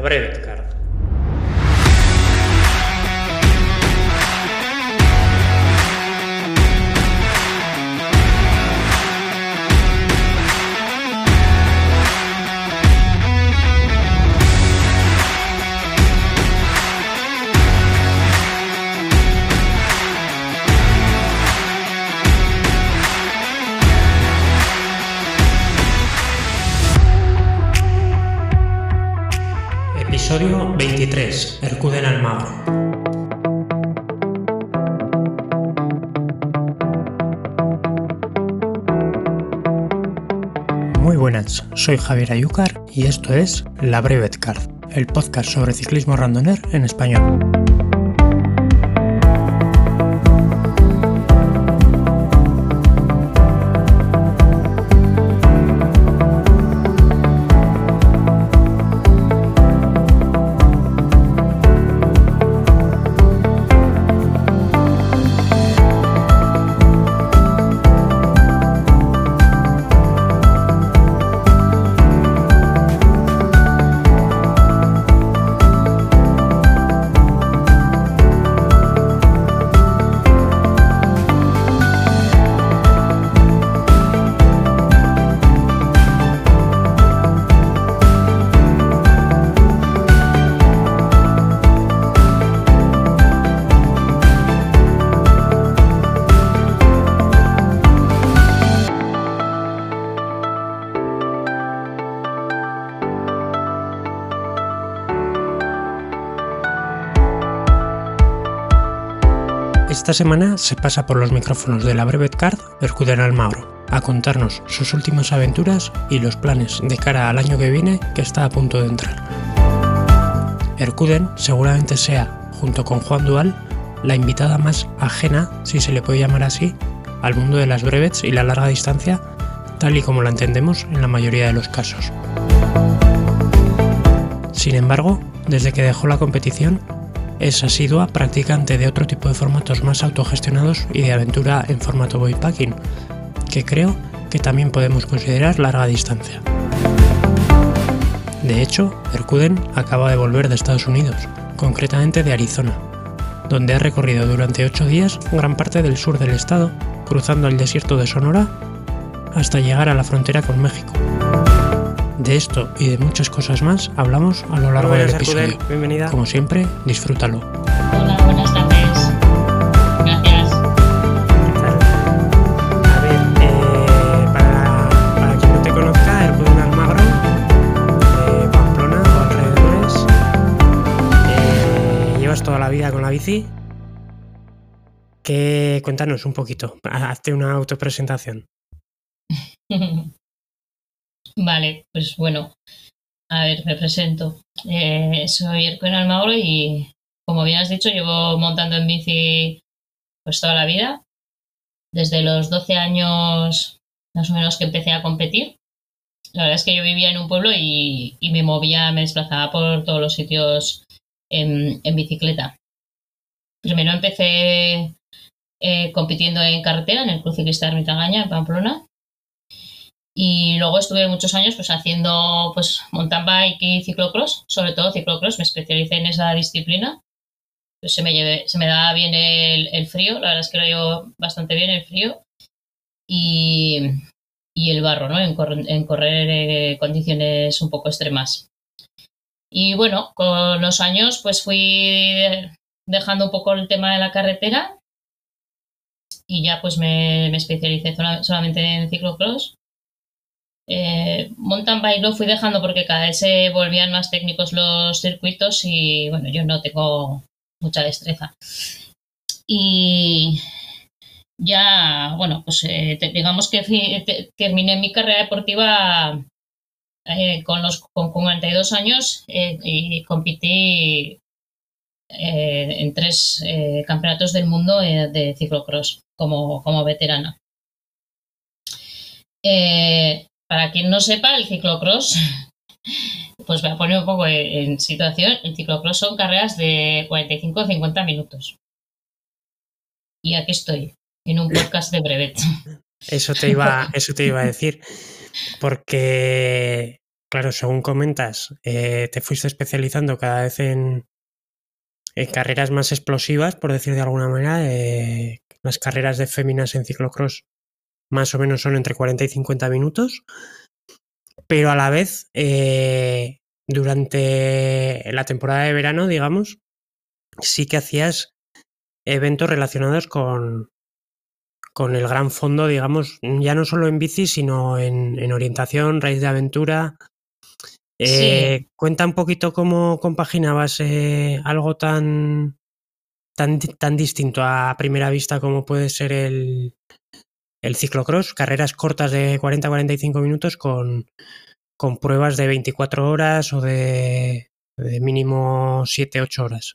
Brevet Card. Episodio 23. Erkuden Almagro. Muy buenas, soy Javier Ayúcar y esto es La Brevet Card, el podcast sobre ciclismo randoner en español. Esta semana se pasa por los micrófonos de la Brevet Card Erkuden Almagro a contarnos sus últimas aventuras y los planes de cara al año que viene que está a punto de entrar. Erkuden seguramente sea, junto con Juan Dual, la invitada más ajena, si se le puede llamar así, al mundo de las brevets y la larga distancia, tal y como la entendemos en la mayoría de los casos. Sin embargo, desde que dejó la competición, es asidua practicante de otro tipo de formatos más autogestionados y de aventura en formato bikepacking, que creo que también podemos considerar larga distancia. De hecho, Erkuden acaba de volver de Estados Unidos, concretamente de Arizona, donde ha recorrido durante 8 días gran parte del sur del estado, cruzando el desierto de Sonora hasta llegar a la frontera con México. De esto y de muchas cosas más hablamos a lo largo del episodio. Bienvenida. Como siempre, disfrútalo. Hola, buenas tardes. Gracias. A ver, para quien no te conozca, Erkuden Almagro, de Pamplona o alrededores, llevas toda la vida con la bici. Cuéntanos un poquito, hazte una autopresentación. Vale, pues bueno, a ver, me presento. Soy Erkuden Almagro y, como bien has dicho, llevo montando en bici pues toda la vida. Desde los 12 años más o menos que empecé a competir. La verdad es que yo vivía en un pueblo y me desplazaba por todos los sitios en bicicleta. Primero empecé compitiendo en carretera en el Club Ciclista Ermita-Gaña en Pamplona. Y luego estuve muchos años pues haciendo pues mountain bike y ciclocross, sobre todo ciclocross, me especialicé en esa disciplina. Pues se me daba bien el frío, la verdad es que lo llevo bastante bien el frío y el barro, ¿no? En correr condiciones un poco extremas. Y bueno, con los años pues fui dejando un poco el tema de la carretera y ya pues me especialicé solamente en ciclocross. Mountain bike lo fui dejando porque cada vez se volvían más técnicos los circuitos y bueno, yo no tengo mucha destreza. Y ya, bueno, pues digamos que terminé mi carrera deportiva con 42 años y competí en 3 campeonatos del mundo de ciclocross como veterana. Para quien no sepa, el ciclocross, pues voy a poner un poco en situación. El ciclocross son carreras de 45 o 50 minutos. Y aquí estoy, en un podcast de brevet. Eso te iba a decir, porque claro, según comentas, te fuiste especializando cada vez en carreras más explosivas, por decir de alguna manera. Las carreras de féminas en ciclocross más o menos son entre 40 y 50 minutos, pero a la vez, durante la temporada de verano, digamos, sí que hacías eventos relacionados con el gran fondo, digamos, ya no solo en bici, sino en orientación, raíz de aventura. Sí, Cuenta un poquito cómo compaginabas algo tan distinto a primera vista como puede ser el ciclocross, carreras cortas de 40-45 minutos con pruebas de 24 horas o de mínimo 7-8 horas.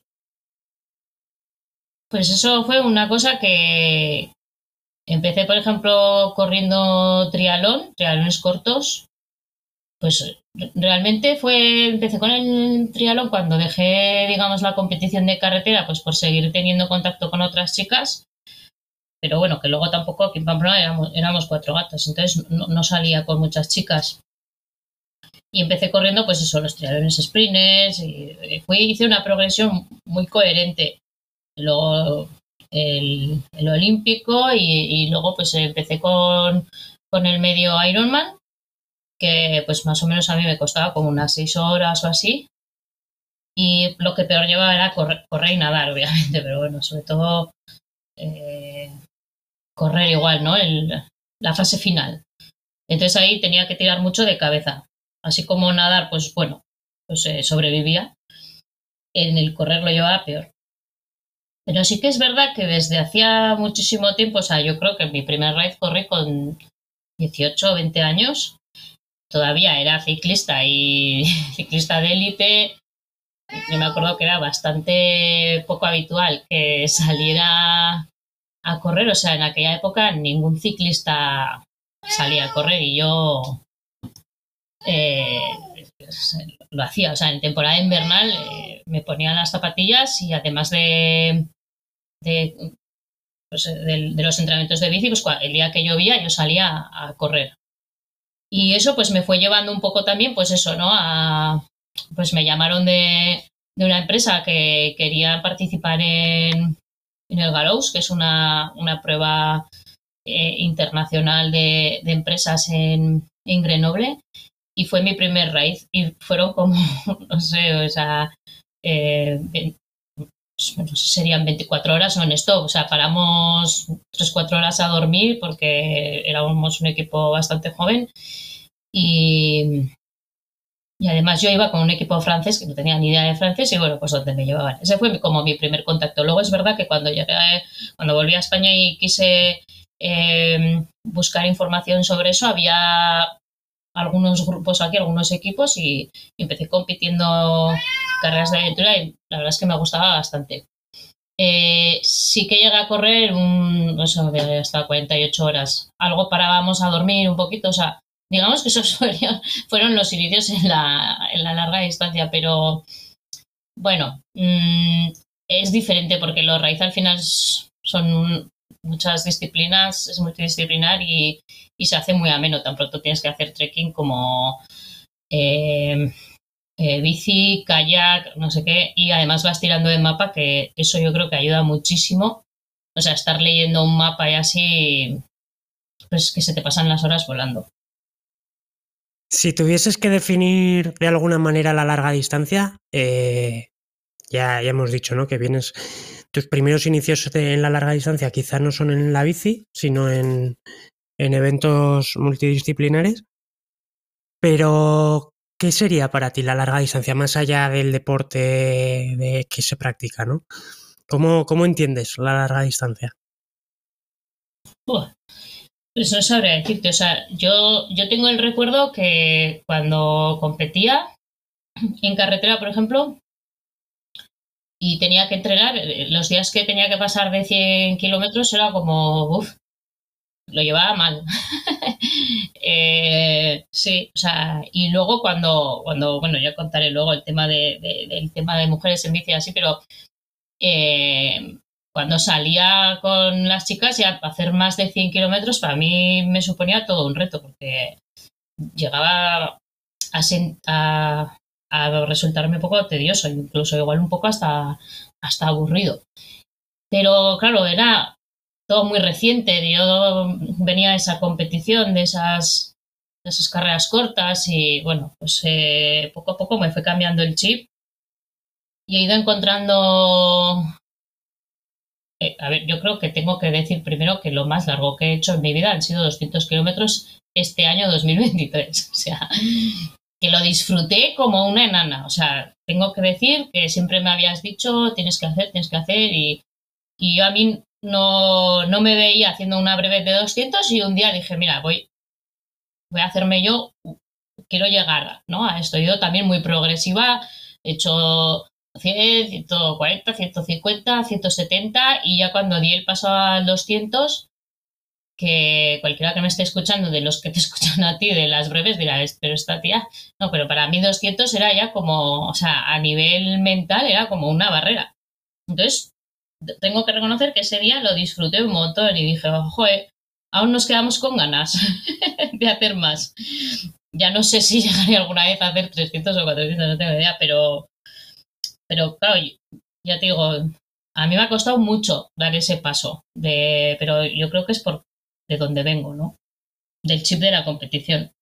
pues eso fue una cosa que empecé, por ejemplo, corriendo trialones cortos. Pues realmente empecé con el triatlón cuando dejé, digamos, la competición de carretera, pues por seguir teniendo contacto con otras chicas, pero bueno, que luego tampoco aquí en Pamplona éramos cuatro gatos, entonces no salía con muchas chicas. Y empecé corriendo, pues eso, los triatlones sprinters, y hice una progresión muy coherente. Luego el olímpico y luego pues empecé con el medio Ironman, que pues más o menos a mí me costaba como unas 6 horas o así. Y lo que peor llevaba era correr y nadar, obviamente, pero bueno, sobre todo eh, correr igual, ¿no? La fase final. Entonces ahí tenía que tirar mucho de cabeza. Así como nadar, pues bueno, pues sobrevivía. En el correr lo llevaba peor. Pero sí que es verdad que desde hacía muchísimo tiempo, o sea, yo creo que mi primer raid corrí con 18 o 20 años. Todavía era ciclista y ciclista de élite. Yo me acuerdo que era bastante poco habitual que saliera a correr, o sea, en aquella época ningún ciclista salía a correr y yo eh, lo hacía, o sea, en temporada invernal me ponía las zapatillas y además de, de los entrenamientos de bici, pues el día que llovía yo salía a correr. Y eso pues me fue llevando un poco también, pues eso, ¿no? Pues me llamaron de una empresa que quería participar en el Gallows, que es una prueba internacional de empresas en Grenoble, y fue mi primer raid, y fueron como, no sé, o sea, no sé, serían 24 horas non-stop, o sea, paramos 3-4 horas a dormir porque éramos un equipo bastante joven y, y además yo iba con un equipo francés que no tenía ni idea de francés y bueno, pues donde me llevaban. Ese fue como mi primer contacto. Luego es verdad que cuando volví a España y quise buscar información sobre eso, había algunos grupos aquí, algunos equipos y empecé compitiendo carreras de aventura y la verdad es que me gustaba bastante. Sí que llegué a correr no sé, hasta 48 horas. Algo parábamos a dormir un poquito, o sea, digamos que esos fueron los inicios en la larga distancia, pero bueno, es diferente porque los raíz al final son muchas disciplinas, es multidisciplinar y se hace muy ameno. Tan pronto tienes que hacer trekking como eh, bici, kayak, no sé qué, y además vas tirando de mapa, que eso yo creo que ayuda muchísimo. O sea, estar leyendo un mapa y así, pues que se te pasan las horas volando. Si tuvieses que definir de alguna manera la larga distancia, ya hemos dicho, ¿no? Que tus primeros inicios en la larga distancia quizás no son en la bici, sino en eventos multidisciplinares. Pero, ¿qué sería para ti la larga distancia más allá del deporte que se practica, ¿no? ¿Cómo entiendes la larga distancia? Uf, pues no sabría decirte, o sea, yo tengo el recuerdo que cuando competía en carretera, por ejemplo, y tenía que entrenar, los días que tenía que pasar de 100 kilómetros era como, uff, lo llevaba mal. Sí, o sea, y luego bueno, ya contaré luego el tema del tema de mujeres en bici así, pero eh, cuando salía con las chicas y a hacer más de 100 kilómetros para mí me suponía todo un reto porque llegaba a resultarme un poco tedioso, incluso igual un poco hasta aburrido. Pero claro, era todo muy reciente. Yo venía de esa competición, de esas carreras cortas y bueno, pues poco a poco me fue cambiando el chip y he ido encontrando... a ver, yo creo que tengo que decir primero que lo más largo que he hecho en mi vida han sido 200 kilómetros este año 2023. O sea, que lo disfruté como una enana. O sea, tengo que decir que siempre me habías dicho tienes que hacer y yo a mí no me veía haciendo una breve de 200 y un día dije, mira, voy a hacerme yo, quiero llegar, ¿no? A esto. He ido también muy progresiva, he hecho 100, 140, 150, 170 y ya cuando di el paso al 200, que cualquiera que me esté escuchando, de los que te escuchan a ti, de las breves, dirá, pero esta tía, no, pero para mí 200 era ya como, o sea, a nivel mental era como una barrera. Entonces, tengo que reconocer que ese día lo disfruté un montón y dije, joder, aún nos quedamos con ganas de hacer más. Ya no sé si llegaré alguna vez a hacer 300 o 400, no tengo idea, pero claro, ya te digo, a mí me ha costado mucho dar ese paso, pero yo creo que es de donde vengo, ¿no? Del chip de la competición.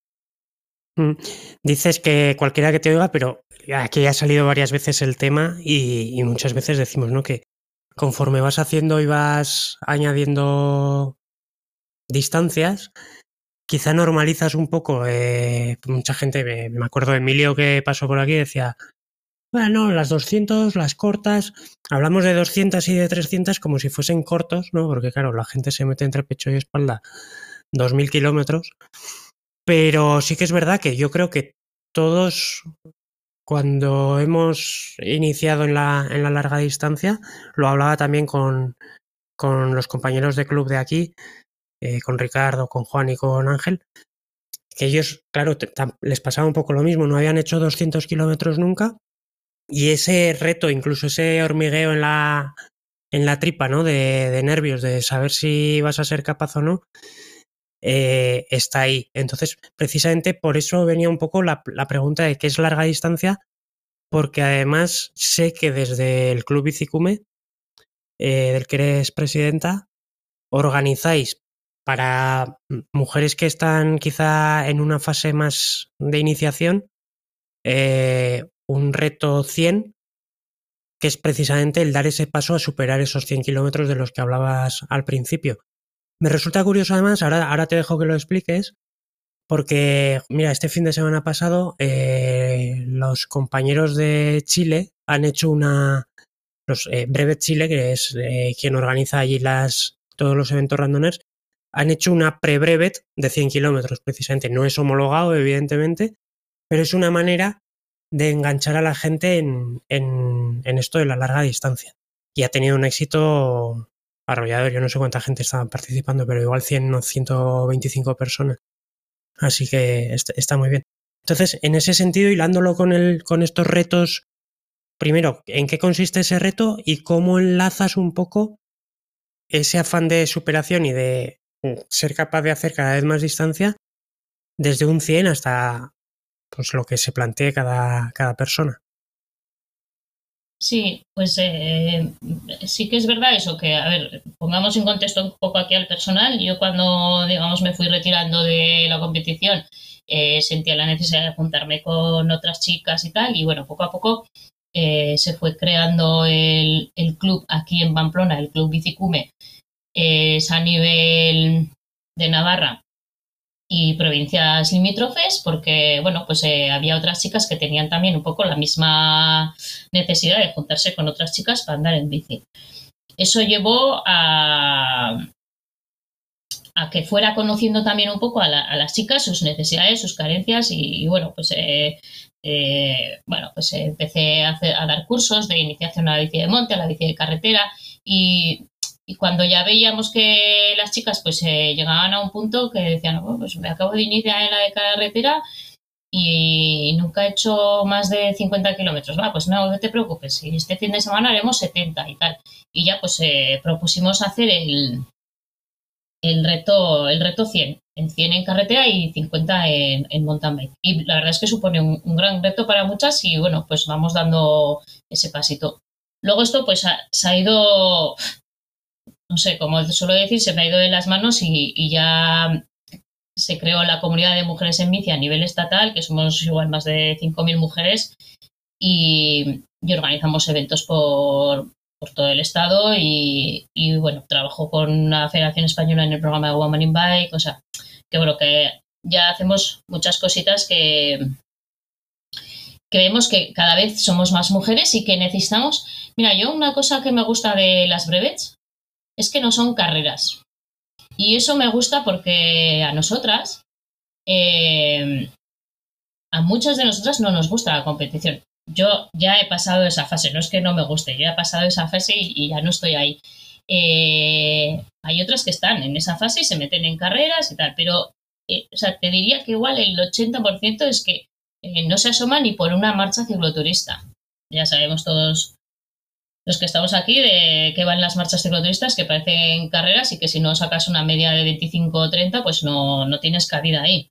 Dices que cualquiera que te oiga, pero aquí ha salido varias veces el tema y muchas veces decimos, ¿no?, que conforme vas haciendo y vas añadiendo distancias, quizá normalizas un poco. Mucha gente, me acuerdo de Emilio que pasó por aquí, decía, bueno, las 200, las cortas, hablamos de 200 y de 300 como si fuesen cortos, ¿no? Porque claro, la gente se mete entre pecho y espalda 2000 kilómetros, pero sí que es verdad que yo creo que todos, cuando hemos iniciado en la larga distancia, lo hablaba también con los compañeros de club de aquí, con Ricardo, con Juan y con Ángel, que ellos, claro, les pasaba un poco lo mismo, no habían hecho 200 kilómetros nunca y ese reto, incluso ese hormigueo en la tripa, ¿no?, de nervios, de saber si vas a ser capaz o no, está ahí. Entonces, precisamente por eso venía un poco la pregunta de qué es larga distancia, porque además sé que desde el Club Bicicume, del que eres presidenta, organizáis para mujeres que están quizá en una fase más de iniciación, un reto 100, que es precisamente el dar ese paso a superar esos 100 kilómetros de los que hablabas al principio. Me resulta curioso además, ahora te dejo que lo expliques, porque mira, este fin de semana pasado los compañeros de Chile han hecho los Brevet Chile, que es quien organiza allí todos los eventos randoneers, han hecho una pre-brevet de 100 kilómetros precisamente. No es homologado, evidentemente, pero es una manera de enganchar a la gente en esto de la larga distancia. Y ha tenido un éxito arrollador. Yo no sé cuánta gente estaba participando, pero igual 100 o 125 personas. Así que está muy bien. Entonces, en ese sentido, hilándolo con estos retos, primero, ¿en qué consiste ese reto y cómo enlazas un poco ese afán de superación y de ser capaz de hacer cada vez más distancia desde un 100 hasta pues lo que se plantee cada persona? Sí, pues sí que es verdad eso, que, a ver, pongamos en contexto un poco aquí al personal. Yo cuando, digamos, me fui retirando de la competición, sentía la necesidad de juntarme con otras chicas y tal, y bueno, poco a poco se fue creando el club aquí en Pamplona, el Club Bicicume, es a nivel de Navarra y provincias limítrofes, porque bueno, pues había otras chicas que tenían también un poco la misma necesidad de juntarse con otras chicas para andar en bici. Eso llevó a que fuera conociendo también un poco a las chicas, sus necesidades, sus carencias y bueno, pues pues empecé a dar cursos de iniciación a la bici de monte, a la bici de carretera y cuando ya veíamos que las chicas pues llegaban a un punto que decían, oh, pues me acabo de iniciar en la de carretera y nunca he hecho más de 50 kilómetros. Pues no te preocupes, este fin de semana haremos 70 y tal. Y ya pues propusimos hacer el reto 100. en 100 en carretera y 50 en mountain bike. Y la verdad es que supone un gran reto para muchas y bueno, pues vamos dando ese pasito. Luego esto pues se ha ido, no sé, como suelo decir, se me ha ido de las manos y ya se creó la comunidad de mujeres en bici a nivel estatal, que somos igual más de 5.000 mujeres y organizamos eventos por todo el estado y bueno, trabajo con la Federación Española en el programa de Women in Bike, o sea, que bueno, que ya hacemos muchas cositas que vemos que cada vez somos más mujeres y que necesitamos. Mira, yo una cosa que me gusta de las brevets es que no son carreras. Y eso me gusta porque a nosotras, a muchas de nosotras no nos gusta la competición. Yo ya he pasado esa fase, no es que no me guste, yo ya he pasado esa fase y ya no estoy ahí. Hay otras que están en esa fase y se meten en carreras y tal, pero o sea, te diría que igual el 80% es que no se asoma ni por una marcha cicloturista. Ya sabemos todos los que estamos aquí de que van las marchas cicloturistas que parecen carreras y que si no sacas una media de 25 o 30 pues no tienes cabida ahí.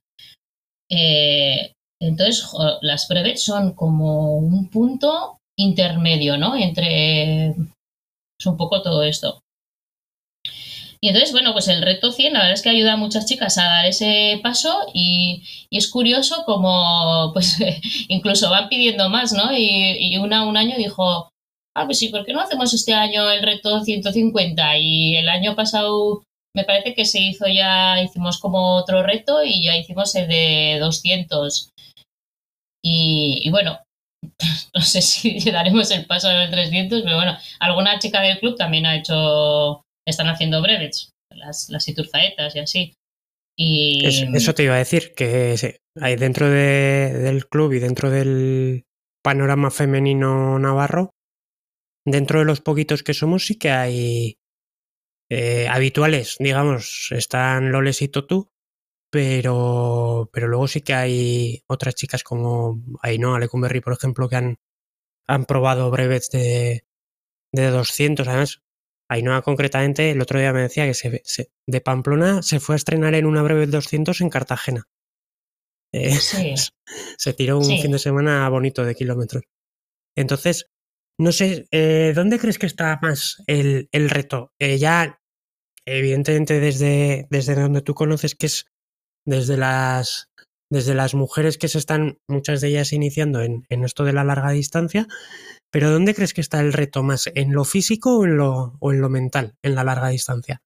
Entonces las brevets son como un punto intermedio, ¿no? Entre es un poco todo esto. Y entonces, bueno, pues el reto 100 la verdad es que ayuda a muchas chicas a dar ese paso y es curioso como pues incluso van pidiendo más, ¿no? Y una un año dijo, pues sí, ¿por qué no hacemos este año el reto 150? Y el año pasado me parece que se hizo ya, hicimos como otro reto y ya hicimos el de 200. Y bueno, no sé si daremos el paso del 300, pero bueno, alguna chica del club también están haciendo brevets, las iturzaetas y así. Y Eso te iba a decir, que hay dentro del club y dentro del panorama femenino navarro, dentro de los poquitos que somos sí que hay habituales, digamos, están Loles y Totu, pero luego sí que hay otras chicas como Ainhoa Lecumberri, por ejemplo, que han probado brevets de 200. Además, Ainhoa concretamente el otro día me decía que de Pamplona se fue a estrenar en una brevet 200 en Cartagena. sí, Se tiró un sí. fin de semana bonito de kilómetros. Entonces, no sé, ¿dónde crees que está más el reto? Ya, evidentemente, desde donde tú conoces, que es desde las mujeres que se están, muchas de ellas iniciando en esto de la larga distancia, pero ¿dónde crees que está el reto más? ¿En lo físico o en lo mental, en la larga distancia?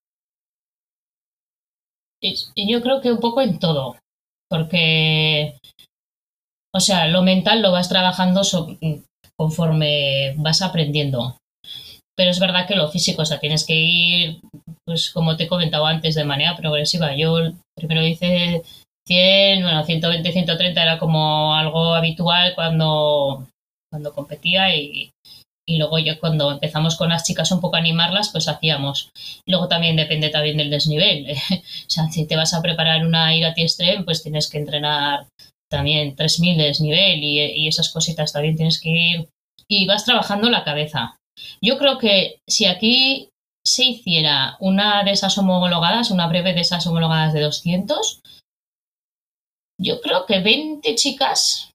Y yo creo que un poco en todo, porque, o sea, lo mental lo vas trabajando conforme vas aprendiendo. Pero es verdad que lo físico, o sea, tienes que ir, pues como te he comentado antes, de manera progresiva. Yo primero hice 100, bueno, 120, 130 era como algo habitual cuando competía y luego ya cuando empezamos con las chicas un poco a animarlas, pues hacíamos. Luego también depende también del desnivel. O sea, si te vas a preparar una Irati Extreme, pues tienes que entrenar también 3.000 de desnivel y esas cositas también tienes que ir. Y vas trabajando la cabeza. Yo creo que si aquí se hiciera una de esas homologadas, una breve de esas homologadas de 200, yo creo que 20 chicas,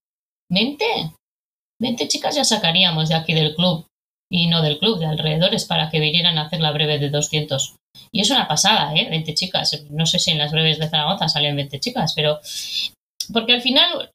20 chicas ya sacaríamos de aquí del club, y no del club, de alrededores, para que vinieran a hacer la breve de 200. Y es una pasada, 20 chicas. No sé si en las breves de Zaragoza salen 20 chicas, pero porque al final,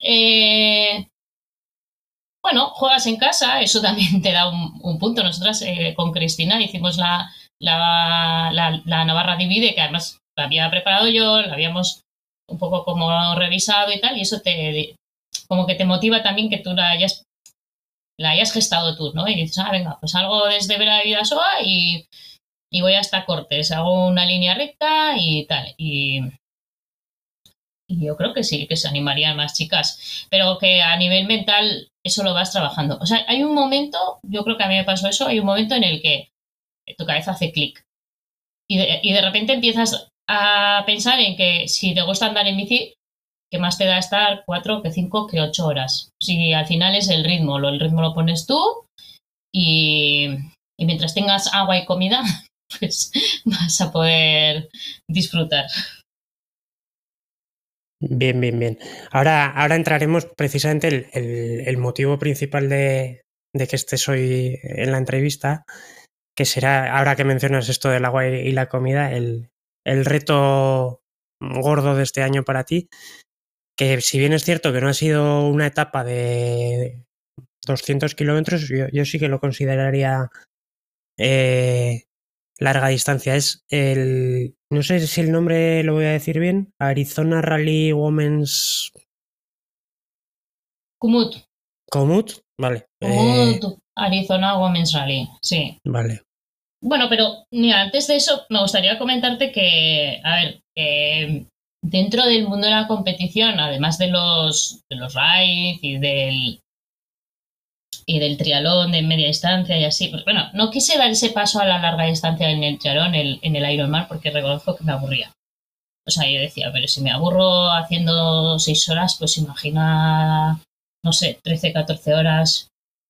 bueno, juegas en casa, eso también te da un punto. Nosotras con Cristina hicimos la Navarra Divide, que además la había preparado yo, la habíamos un poco como revisado y tal, y eso como que te motiva también que tú la hayas gestado tú, ¿no? Y dices, venga, pues algo desde Vera de Vidasoa y voy hasta Cortes, hago una línea recta y tal. Y yo creo que sí, que se animarían más chicas, pero que a nivel mental eso lo vas trabajando. O sea, hay un momento, yo creo que a mí me pasó eso, hay un momento en el que tu cabeza hace clic y de repente empiezas a pensar en que si te gusta andar en bici, ¿qué más te da estar 4, que 5, que 8 horas? Si al final es el ritmo lo pones tú y mientras tengas agua y comida, pues vas a poder disfrutar. Bien, bien, bien. Ahora entraremos precisamente el motivo principal de que estés hoy en la entrevista, que será, ahora que mencionas esto del agua y la comida, el reto gordo de este año para ti, que si bien es cierto que no ha sido una etapa de 200 kilómetros, yo sí que lo consideraría larga distancia. Es no sé si el nombre lo voy a decir bien, Arizona Rally Women's Kumut, Komoot, vale. Arizona Women's Rally, sí. Vale. Bueno, pero mira, antes de eso me gustaría comentarte que, a ver, dentro del mundo de la competición, además de los raids y del triatlón de media distancia y así, pues bueno, no quise dar ese paso a la larga distancia en el triatlón, en el Ironman, porque reconozco que me aburría. O sea, yo decía, pero si me aburro haciendo 6 horas, pues imagina, no sé, 13, 14 horas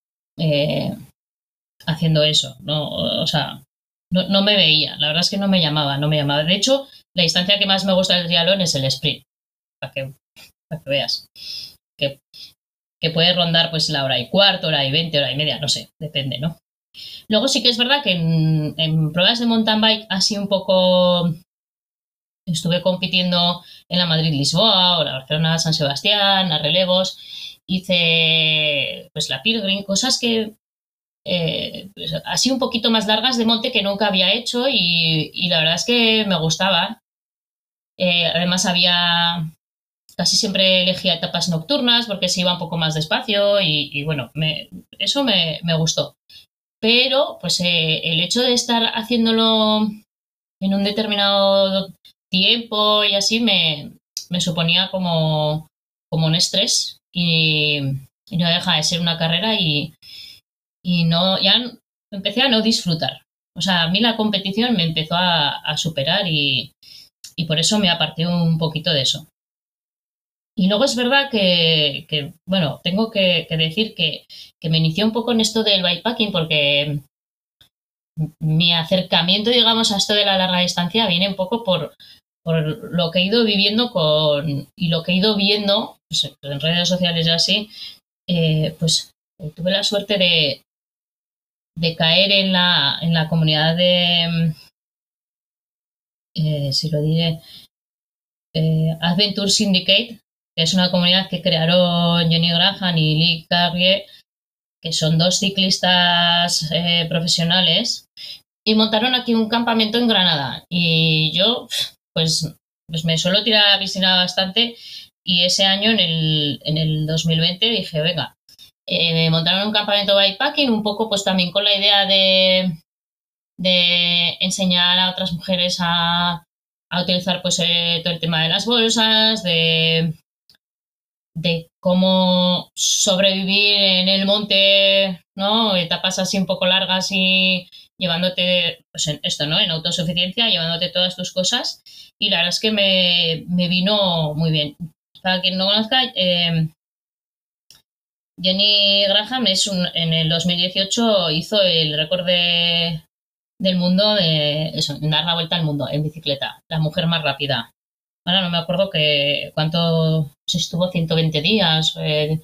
haciendo eso, ¿no? O sea, no me veía, la verdad es que no me llamaba. De hecho, la distancia que más me gusta del triatlón es el sprint, para que veas. Que, que puede rondar pues la hora y cuarto, hora y 20, hora y media, no sé, depende, ¿no? Luego sí que es verdad que en pruebas de mountain bike así un poco estuve compitiendo en la Madrid-Lisboa o la Barcelona-San Sebastián, a relevos, hice pues la Pilgrim, cosas que pues, así un poquito más largas de monte que nunca había hecho y la verdad es que me gustaba. Además casi siempre elegía etapas nocturnas porque se iba un poco más despacio y bueno, eso me gustó. Pero pues el hecho de estar haciéndolo en un determinado tiempo y así me suponía como un estrés y no deja de ser una carrera y no, ya empecé a no disfrutar. O sea, a mí la competición me empezó a superar y por eso me aparté un poquito de eso. Y luego es verdad que bueno, tengo que decir que me inicié un poco en esto del bikepacking porque mi acercamiento, digamos, a esto de la larga distancia viene un poco por lo que he ido viviendo y lo que he ido viendo pues, en redes sociales y así, pues tuve la suerte de caer en la comunidad de, si lo diré, Adventure Syndicate, que es una comunidad que crearon Jenny Graham y Lee Carrier, que son dos ciclistas profesionales, y montaron aquí un campamento en Granada. Y yo, pues me suelo tirar a la piscina bastante, y ese año, en el 2020, dije, venga, me montaron un campamento bikepacking, un poco pues también con la idea de enseñar a otras mujeres a utilizar pues todo el tema de las bolsas, de cómo sobrevivir en el monte, ¿no? Etapas así un poco largas y llevándote, pues en esto, ¿no? En autosuficiencia, llevándote todas tus cosas. Y la verdad es que me vino muy bien. Para quien no conozca, Jenny Graham en el 2018 hizo el récord del mundo de eso, dar la vuelta al mundo en bicicleta, la mujer más rápida. Ahora no me acuerdo cuánto se estuvo, 120 días,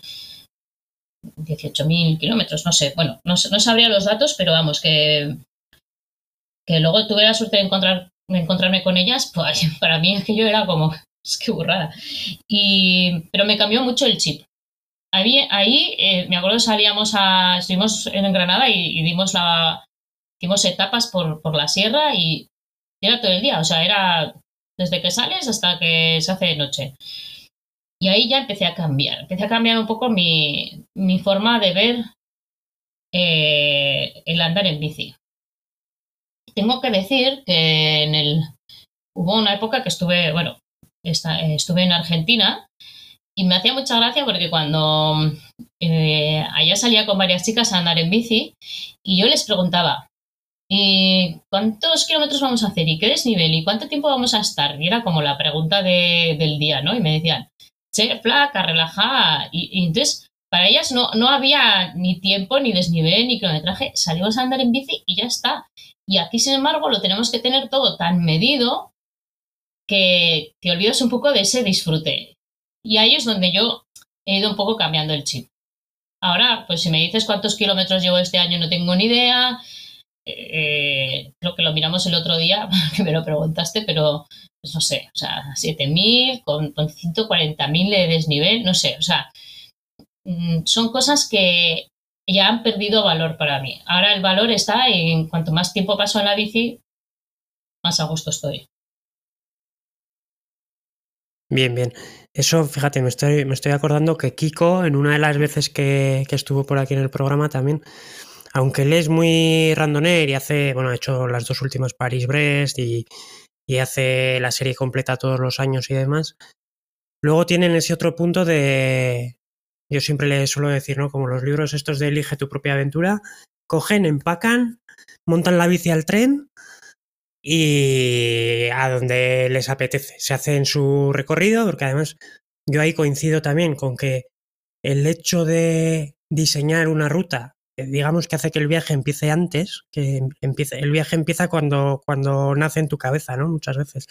18.000 kilómetros, no sé. Bueno, no sabría los datos, pero vamos, que luego tuve la suerte de encontrarme con ellas, pues para mí aquello era como, es que burrada. Pero me cambió mucho el chip. Ahí me acuerdo estuvimos en Granada y dimos etapas por la sierra y era todo el día, o sea, era desde que sales hasta que se hace de noche. Y ahí ya empecé a cambiar un poco mi forma de ver el andar en bici. Tengo que decir que hubo una época que estuve en Argentina y me hacía mucha gracia porque cuando allá salía con varias chicas a andar en bici y yo les preguntaba, ¿y cuántos kilómetros vamos a hacer? ¿Y qué desnivel? ¿Y cuánto tiempo vamos a estar? Y era como la pregunta del día, ¿no? Y me decían, che, flaca, relajada. Y entonces, para ellas no había ni tiempo, ni desnivel, ni kilometraje. Salimos a andar en bici y ya está. Y aquí, sin embargo, lo tenemos que tener todo tan medido que te olvidas un poco de ese disfrute. Y ahí es donde yo he ido un poco cambiando el chip. Ahora, pues si me dices cuántos kilómetros llevo este año, no tengo ni idea. Creo que lo miramos el otro día, que me lo preguntaste, pero pues no sé, o sea, 7.000 con 140.000 de desnivel, no sé, o sea, son cosas que ya han perdido valor para mí. Ahora el valor está en cuanto más tiempo paso en la bici, más a gusto estoy. Bien, bien. Eso, fíjate, me estoy acordando que Kiko, en una de las veces que estuvo por aquí en el programa también, aunque él es muy randoner y hace, bueno, ha hecho las 2 últimas París-Brest y hace la serie completa todos los años y demás, luego tienen ese otro punto de, yo siempre le suelo decir, ¿no? Como los libros estos de Elige tu propia aventura, cogen, empacan, montan la bici al tren y a donde les apetece. Se hacen su recorrido, porque además yo ahí coincido también con que el hecho de diseñar una ruta, digamos que hace que el viaje empiece antes, el viaje empieza cuando nace en tu cabeza, ¿no? Muchas veces.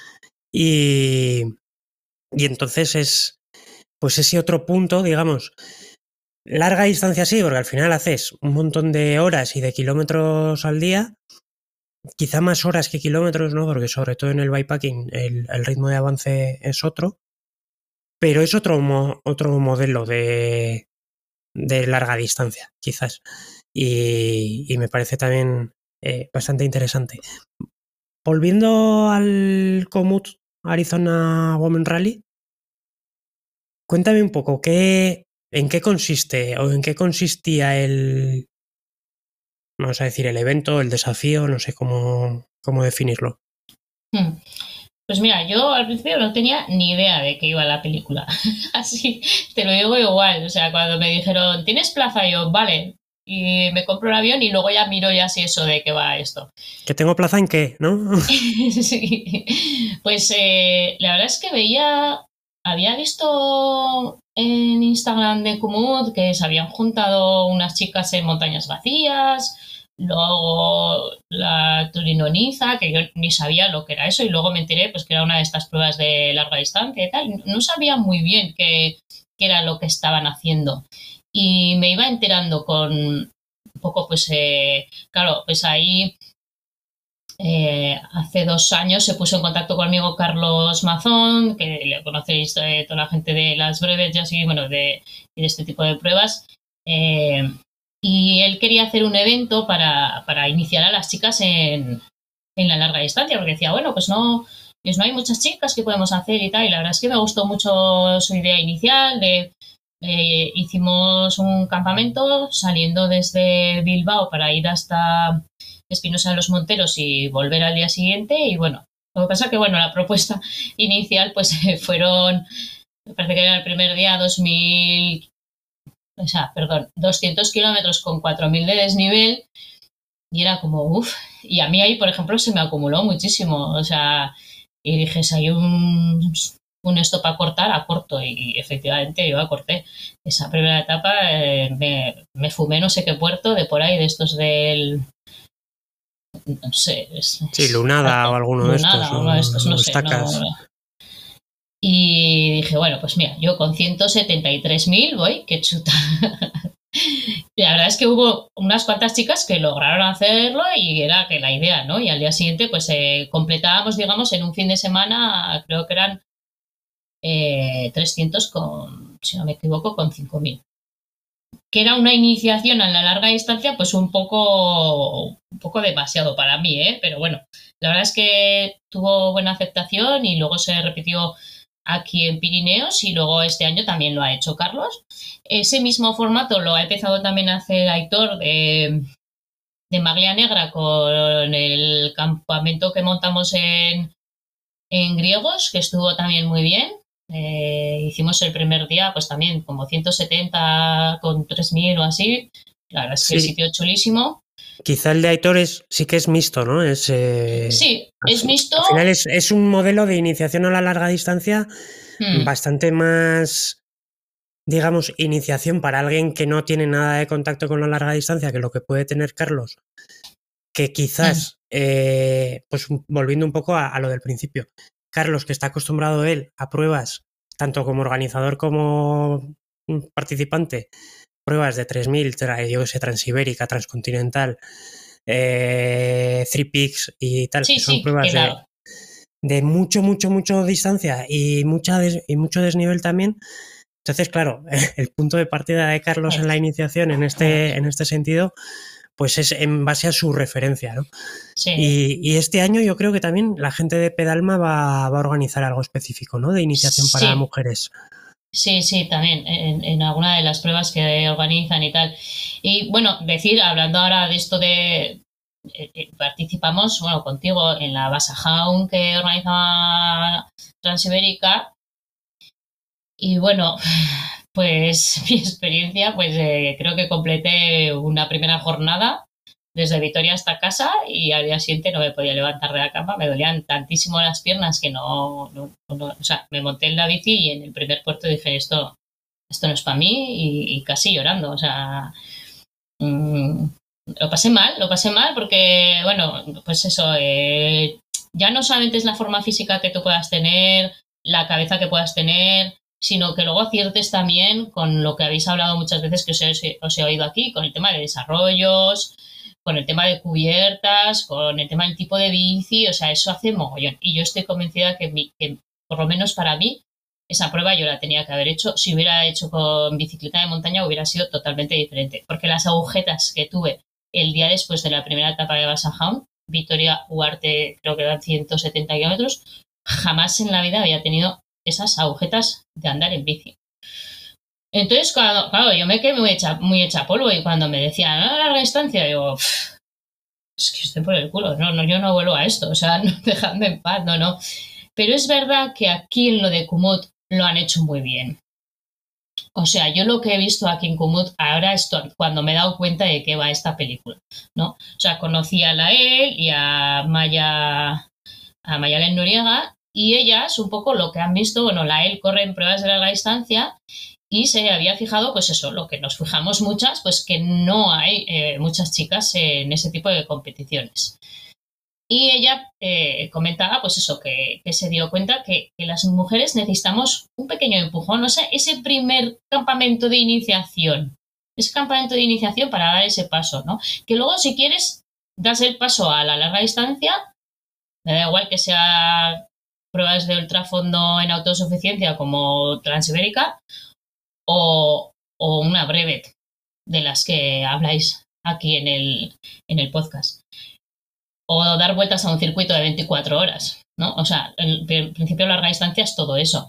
Y entonces es, pues ese otro punto, digamos, larga distancia sí, porque al final haces un montón de horas y de kilómetros al día, quizá más horas que kilómetros, ¿no? Porque sobre todo en el bikepacking el ritmo de avance es otro, pero es otro modelo de larga distancia, quizás. Y me parece también bastante interesante. Volviendo al Komoot Arizona Women Rally, cuéntame un poco en qué consiste o en qué consistía vamos a decir, el evento, el desafío, no sé cómo definirlo. Pues mira, yo al principio no tenía ni idea de qué iba la película. Así te lo digo igual. O sea, cuando me dijeron, ¿tienes plaza? Yo, vale. Y me compro un avión y luego ya miro ya si eso de qué va esto. ¿Que tengo plaza en qué, no? Sí. Pues la verdad es que había visto en Instagram de Komoot que se habían juntado unas chicas en montañas vacías, luego la Turinoniza, que yo ni sabía lo que era eso, y luego me enteré pues que era una de estas pruebas de larga distancia y tal. No sabía muy bien qué era lo que estaban haciendo. Y me iba enterando con un poco, pues, claro, pues ahí hace 2 años se puso en contacto conmigo Carlos Mazón, que le conocéis toda la gente de las breves y así, bueno, de este tipo de pruebas. Y él quería hacer un evento para iniciar a las chicas en la larga distancia, porque decía, bueno, pues no hay muchas chicas que podemos hacer y tal. Y la verdad es que me gustó mucho su idea inicial hicimos un campamento saliendo desde Bilbao para ir hasta Espinosa de los Monteros y volver al día siguiente. Y bueno, lo que pasa que bueno, la propuesta inicial pues fueron, me parece que era el primer día 200 kilómetros con 4.000 de desnivel, y era como uff. Y a mí ahí, por ejemplo, se me acumuló muchísimo, o sea, y dije, si hay un esto para cortar, a corto, y efectivamente yo acorté. Esa primera etapa me fumé no sé qué puerto de por ahí, de estos del, no sé, sí, Lunada o alguno de estos. Lunada, uno de estos, no sé. No. Y dije, bueno, pues mira, yo con 173.000 voy, qué chuta. Y la verdad es que hubo unas cuantas chicas que lograron hacerlo y era que la idea, ¿no? Y al día siguiente pues completábamos, digamos, en un fin de semana, creo que eran 300 si no me equivoco, con 5.000. Que era una iniciación a la larga distancia, pues un poco demasiado para mí, ¿eh? Pero bueno, la verdad es que tuvo buena aceptación y luego se repitió aquí en Pirineos y luego este año también lo ha hecho Carlos. Ese mismo formato lo ha empezado también a hacer Aitor de Maglia Negra con el campamento que montamos en Griegos, que estuvo también muy bien. Hicimos el primer día pues también como 170 con 3.000 o así. La verdad es que el sitio chulísimo. Quizá el de Aitor sí que es mixto, ¿no? Sí, es mixto. Al final es un modelo de iniciación a la larga distancia bastante más, digamos, iniciación para alguien que no tiene nada de contacto con la larga distancia que lo que puede tener Carlos, que quizás, pues volviendo un poco a lo del principio, Carlos, que está acostumbrado él a pruebas, tanto como organizador como participante, pruebas de 3000, yo que sé, transibérica, transcontinental, Three Peaks y tal, Sí, que son sí, pruebas claro. de mucho distancia y mucho desnivel también. Entonces, claro, el punto de partida de Carlos en la iniciación en este sentido, pues es en base a su referencia, ¿no? Sí. Y este año yo creo que también la gente de Pedalma va a organizar algo específico, ¿no? De iniciación para mujeres. Sí, también en alguna de las pruebas que organizan y tal. Y bueno, hablando ahora de esto de... participamos, bueno, contigo en la Basajaun que organizaba Transibérica. Y bueno, pues mi experiencia, pues creo que completé una primera jornada desde Vitoria hasta casa y al día siguiente no me podía levantar de la cama, me dolían tantísimo las piernas que no, o sea, me monté en la bici y en el primer puerto dije esto no es para mí y casi llorando, o sea, lo pasé mal porque, bueno, pues eso, ya no solamente es la forma física que tú puedas tener, la cabeza que puedas tener, sino que luego aciertes también con lo que habéis hablado muchas veces que os he oído aquí, con el tema de desarrollos, con el tema de cubiertas, con el tema del tipo de bici, o sea, eso hace mogollón. Y yo estoy convencida que por lo menos para mí, esa prueba yo la tenía que haber hecho. Si hubiera hecho con bicicleta de montaña hubiera sido totalmente diferente, porque las agujetas que tuve el día después de la primera etapa de Basajaun, Vitoria Huarte, creo que eran 170 kilómetros, jamás en la vida había tenido esas agujetas de andar en bici. Entonces, claro, yo me quedé muy hecha polvo y cuando me decían, a larga distancia, digo, es que estoy por el culo, no, yo no vuelvo a esto, o sea, no, dejadme en paz, no. Pero es verdad que aquí en lo de Komoot lo han hecho muy bien. O sea, yo lo que he visto aquí en Komoot ahora es cuando me he dado cuenta de qué va esta película, ¿no? O sea, conocí a Lael y a Mayalen Noriega y ellas un poco lo que han visto, bueno, Lael corre en pruebas de larga distancia y se había fijado, pues eso, lo que nos fijamos muchas, pues que no hay muchas chicas en ese tipo de competiciones. Y ella comentaba, pues eso, que se dio cuenta que las mujeres necesitamos un pequeño empujón, no sé, ese primer campamento de iniciación, para dar ese paso, ¿no? Que luego, si quieres, das el paso a la larga distancia, me da igual que sea pruebas de ultrafondo en autosuficiencia como Transibérica o una brevet de las que habláis aquí en el podcast. O dar vueltas a un circuito de 24 horas, ¿no? O sea, en principio larga distancia es todo eso.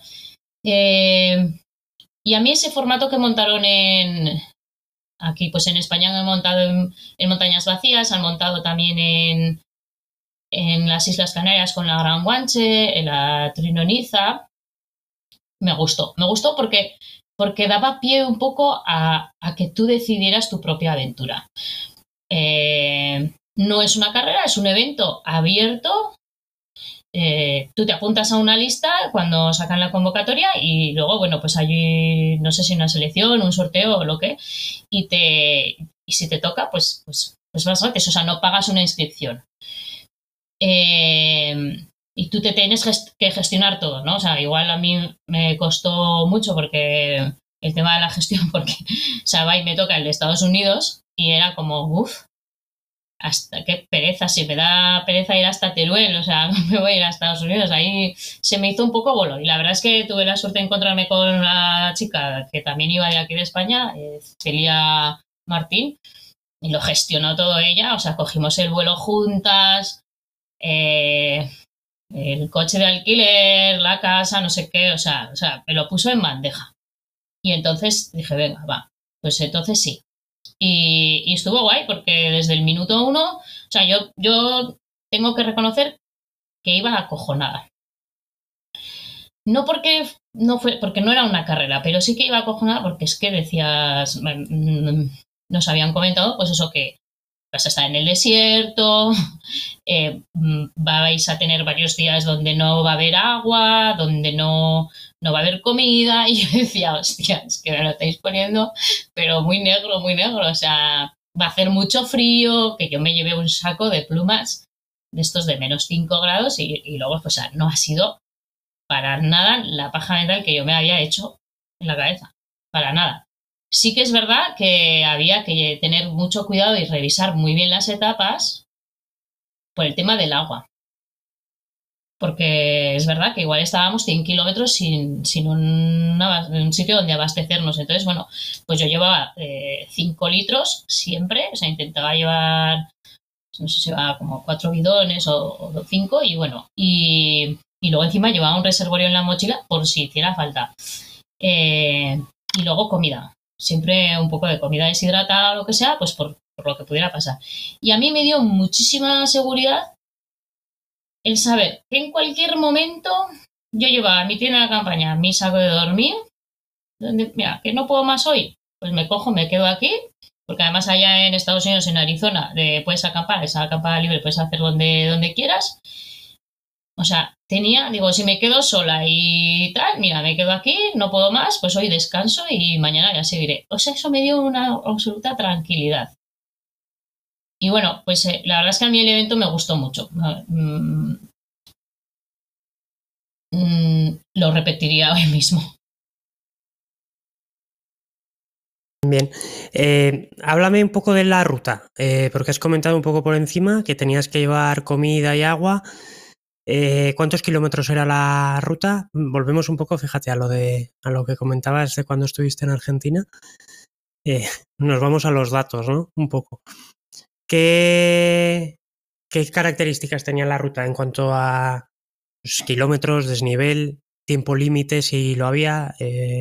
Y a mí ese formato que montaron aquí, pues en España han montado en montañas vacías, han montado también en las Islas Canarias con la Gran Guanche, en la Trinoniza. Me gustó porque daba pie un poco a que tú decidieras tu propia aventura. No es una carrera, es un evento abierto. Tú te apuntas a una lista cuando sacan la convocatoria y luego, bueno, pues allí, no sé si una selección, un sorteo o lo que, y si te toca, pues vas gratis, o sea, no pagas una inscripción. Y tú te tienes que gestionar todo, ¿no? O sea, igual a mí me costó mucho porque el tema de la gestión, porque, o sea, va y me toca el de Estados Unidos y era como, hasta qué pereza, si me da pereza ir hasta Teruel, o sea, no me voy a ir a Estados Unidos, ahí se me hizo un poco bolo y la verdad es que tuve la suerte de encontrarme con una chica que también iba de aquí de España, Celia Martín, y lo gestionó todo ella, o sea, cogimos el vuelo juntas, el coche de alquiler, la casa, no sé qué, o sea, me lo puso en bandeja y entonces dije, venga, va, pues entonces sí. Y estuvo guay porque desde el minuto 1, o sea, yo tengo que reconocer que iba acojonada. No porque no era una carrera, pero sí que iba acojonada porque es que decías, nos habían comentado, pues eso, que vas a estar en el desierto, vais a tener varios días donde no va a haber agua, donde no va a haber comida, y yo decía, hostia, es que me lo estáis poniendo, pero muy negro, o sea, va a hacer mucho frío, que yo me llevé un saco de plumas de estos de -5 grados y luego, pues no ha sido para nada la paja mental que yo me había hecho en la cabeza, para nada. Sí que es verdad que había que tener mucho cuidado y revisar muy bien las etapas por el tema del agua. Porque es verdad que igual estábamos 100 kilómetros sin un sitio donde abastecernos. Entonces, bueno, pues yo llevaba 5 litros siempre, o sea, intentaba llevar, no sé si llevaba como 4 bidones o 5, y bueno, y luego encima llevaba un reservorio en la mochila por si hiciera falta. Y luego comida, siempre un poco de comida deshidratada o lo que sea, pues por lo que pudiera pasar. Y a mí me dio muchísima seguridad el saber que en cualquier momento yo llevaba mi tienda de campaña, mi saco de dormir, donde, mira, que no puedo más hoy, pues me cojo, me quedo aquí, porque además allá en Estados Unidos, en Arizona, puedes acampar, esa acampada libre, puedes hacer donde quieras. O sea, digo, si me quedo sola y tal, mira, me quedo aquí, no puedo más, pues hoy descanso y mañana ya seguiré. O sea, eso me dio una absoluta tranquilidad. Y bueno, pues la verdad es que a mí el evento me gustó mucho. Lo repetiría hoy mismo. Bien, háblame un poco de la ruta, porque has comentado un poco por encima que tenías que llevar comida y agua. ¿Cuántos kilómetros era la ruta? Volvemos un poco, fíjate, a lo que comentabas de cuando estuviste en Argentina. Nos vamos a los datos, ¿no? Un poco. ¿Qué características tenía la ruta en cuanto a kilómetros, desnivel, tiempo límite, si lo había?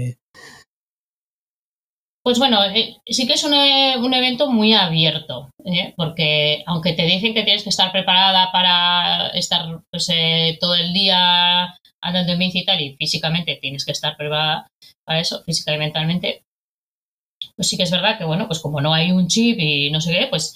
Pues bueno, sí que es un evento muy abierto, porque aunque te dicen que tienes que estar preparada para estar pues, todo el día andando en bici y tal, y físicamente tienes que estar preparada para eso, física y mentalmente, pues sí que es verdad que, bueno, pues como no hay un chip y no sé qué, pues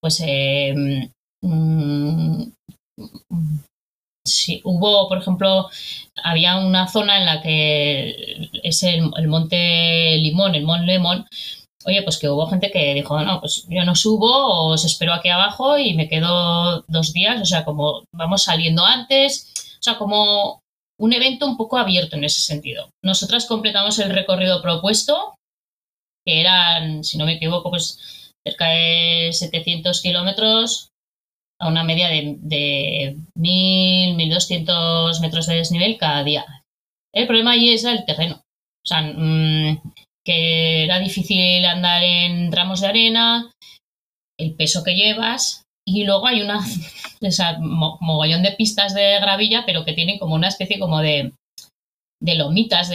sí, hubo, por ejemplo, había una zona en la que es el Monte Limón, el Mont Lemon. Oye, pues que hubo gente que dijo, no, pues yo no subo, os espero aquí abajo y me quedo 2 días, o sea, como vamos saliendo antes, o sea, como un evento un poco abierto en ese sentido. Nosotras completamos el recorrido propuesto, que eran, si no me equivoco, pues cerca de 700 kilómetros a una media de 1.000, 1.200 metros de desnivel cada día. El problema allí es el terreno. O sea, que era difícil andar en tramos de arena, el peso que llevas, y luego hay una o sea, mogollón de pistas de gravilla, pero que tienen como una especie como de lomitas,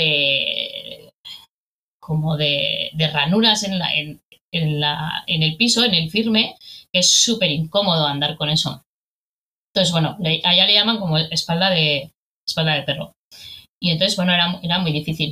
como de ranuras en el piso, en el firme, que es súper incómodo andar con eso. Entonces, bueno, allá le llaman como espalda de perro. Y entonces, bueno, era muy difícil.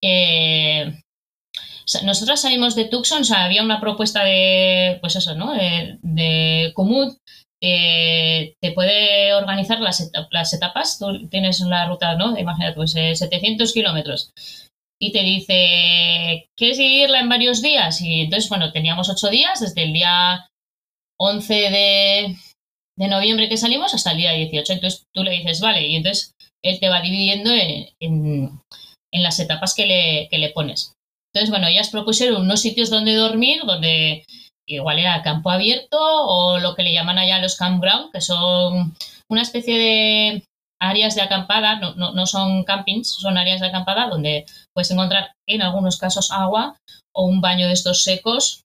O sea, nosotros salimos de Tucson, o sea, había una propuesta de, pues eso, ¿no? De Komoot, te puede organizar las etapas. Tú tienes una ruta, ¿no? Imagínate, pues 700 kilómetros. Y te dice, ¿quieres dividirla en varios días? Y entonces, bueno, teníamos 8 días, desde el día 11 de noviembre que salimos hasta el día 18. Entonces tú le dices, vale, y entonces él te va dividiendo en las etapas que le pones. Entonces, bueno, ellas propusieron unos sitios donde dormir, donde igual era campo abierto o lo que le llaman allá los campground, que son una especie de áreas de acampada, no son campings, son áreas de acampada donde puedes encontrar en algunos casos agua o un baño de estos secos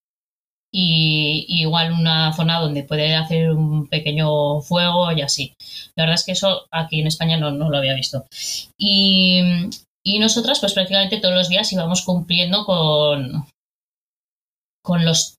y igual una zona donde puede hacer un pequeño fuego y así. La verdad es que eso aquí en España no lo había visto. Y nosotras pues prácticamente todos los días íbamos cumpliendo con los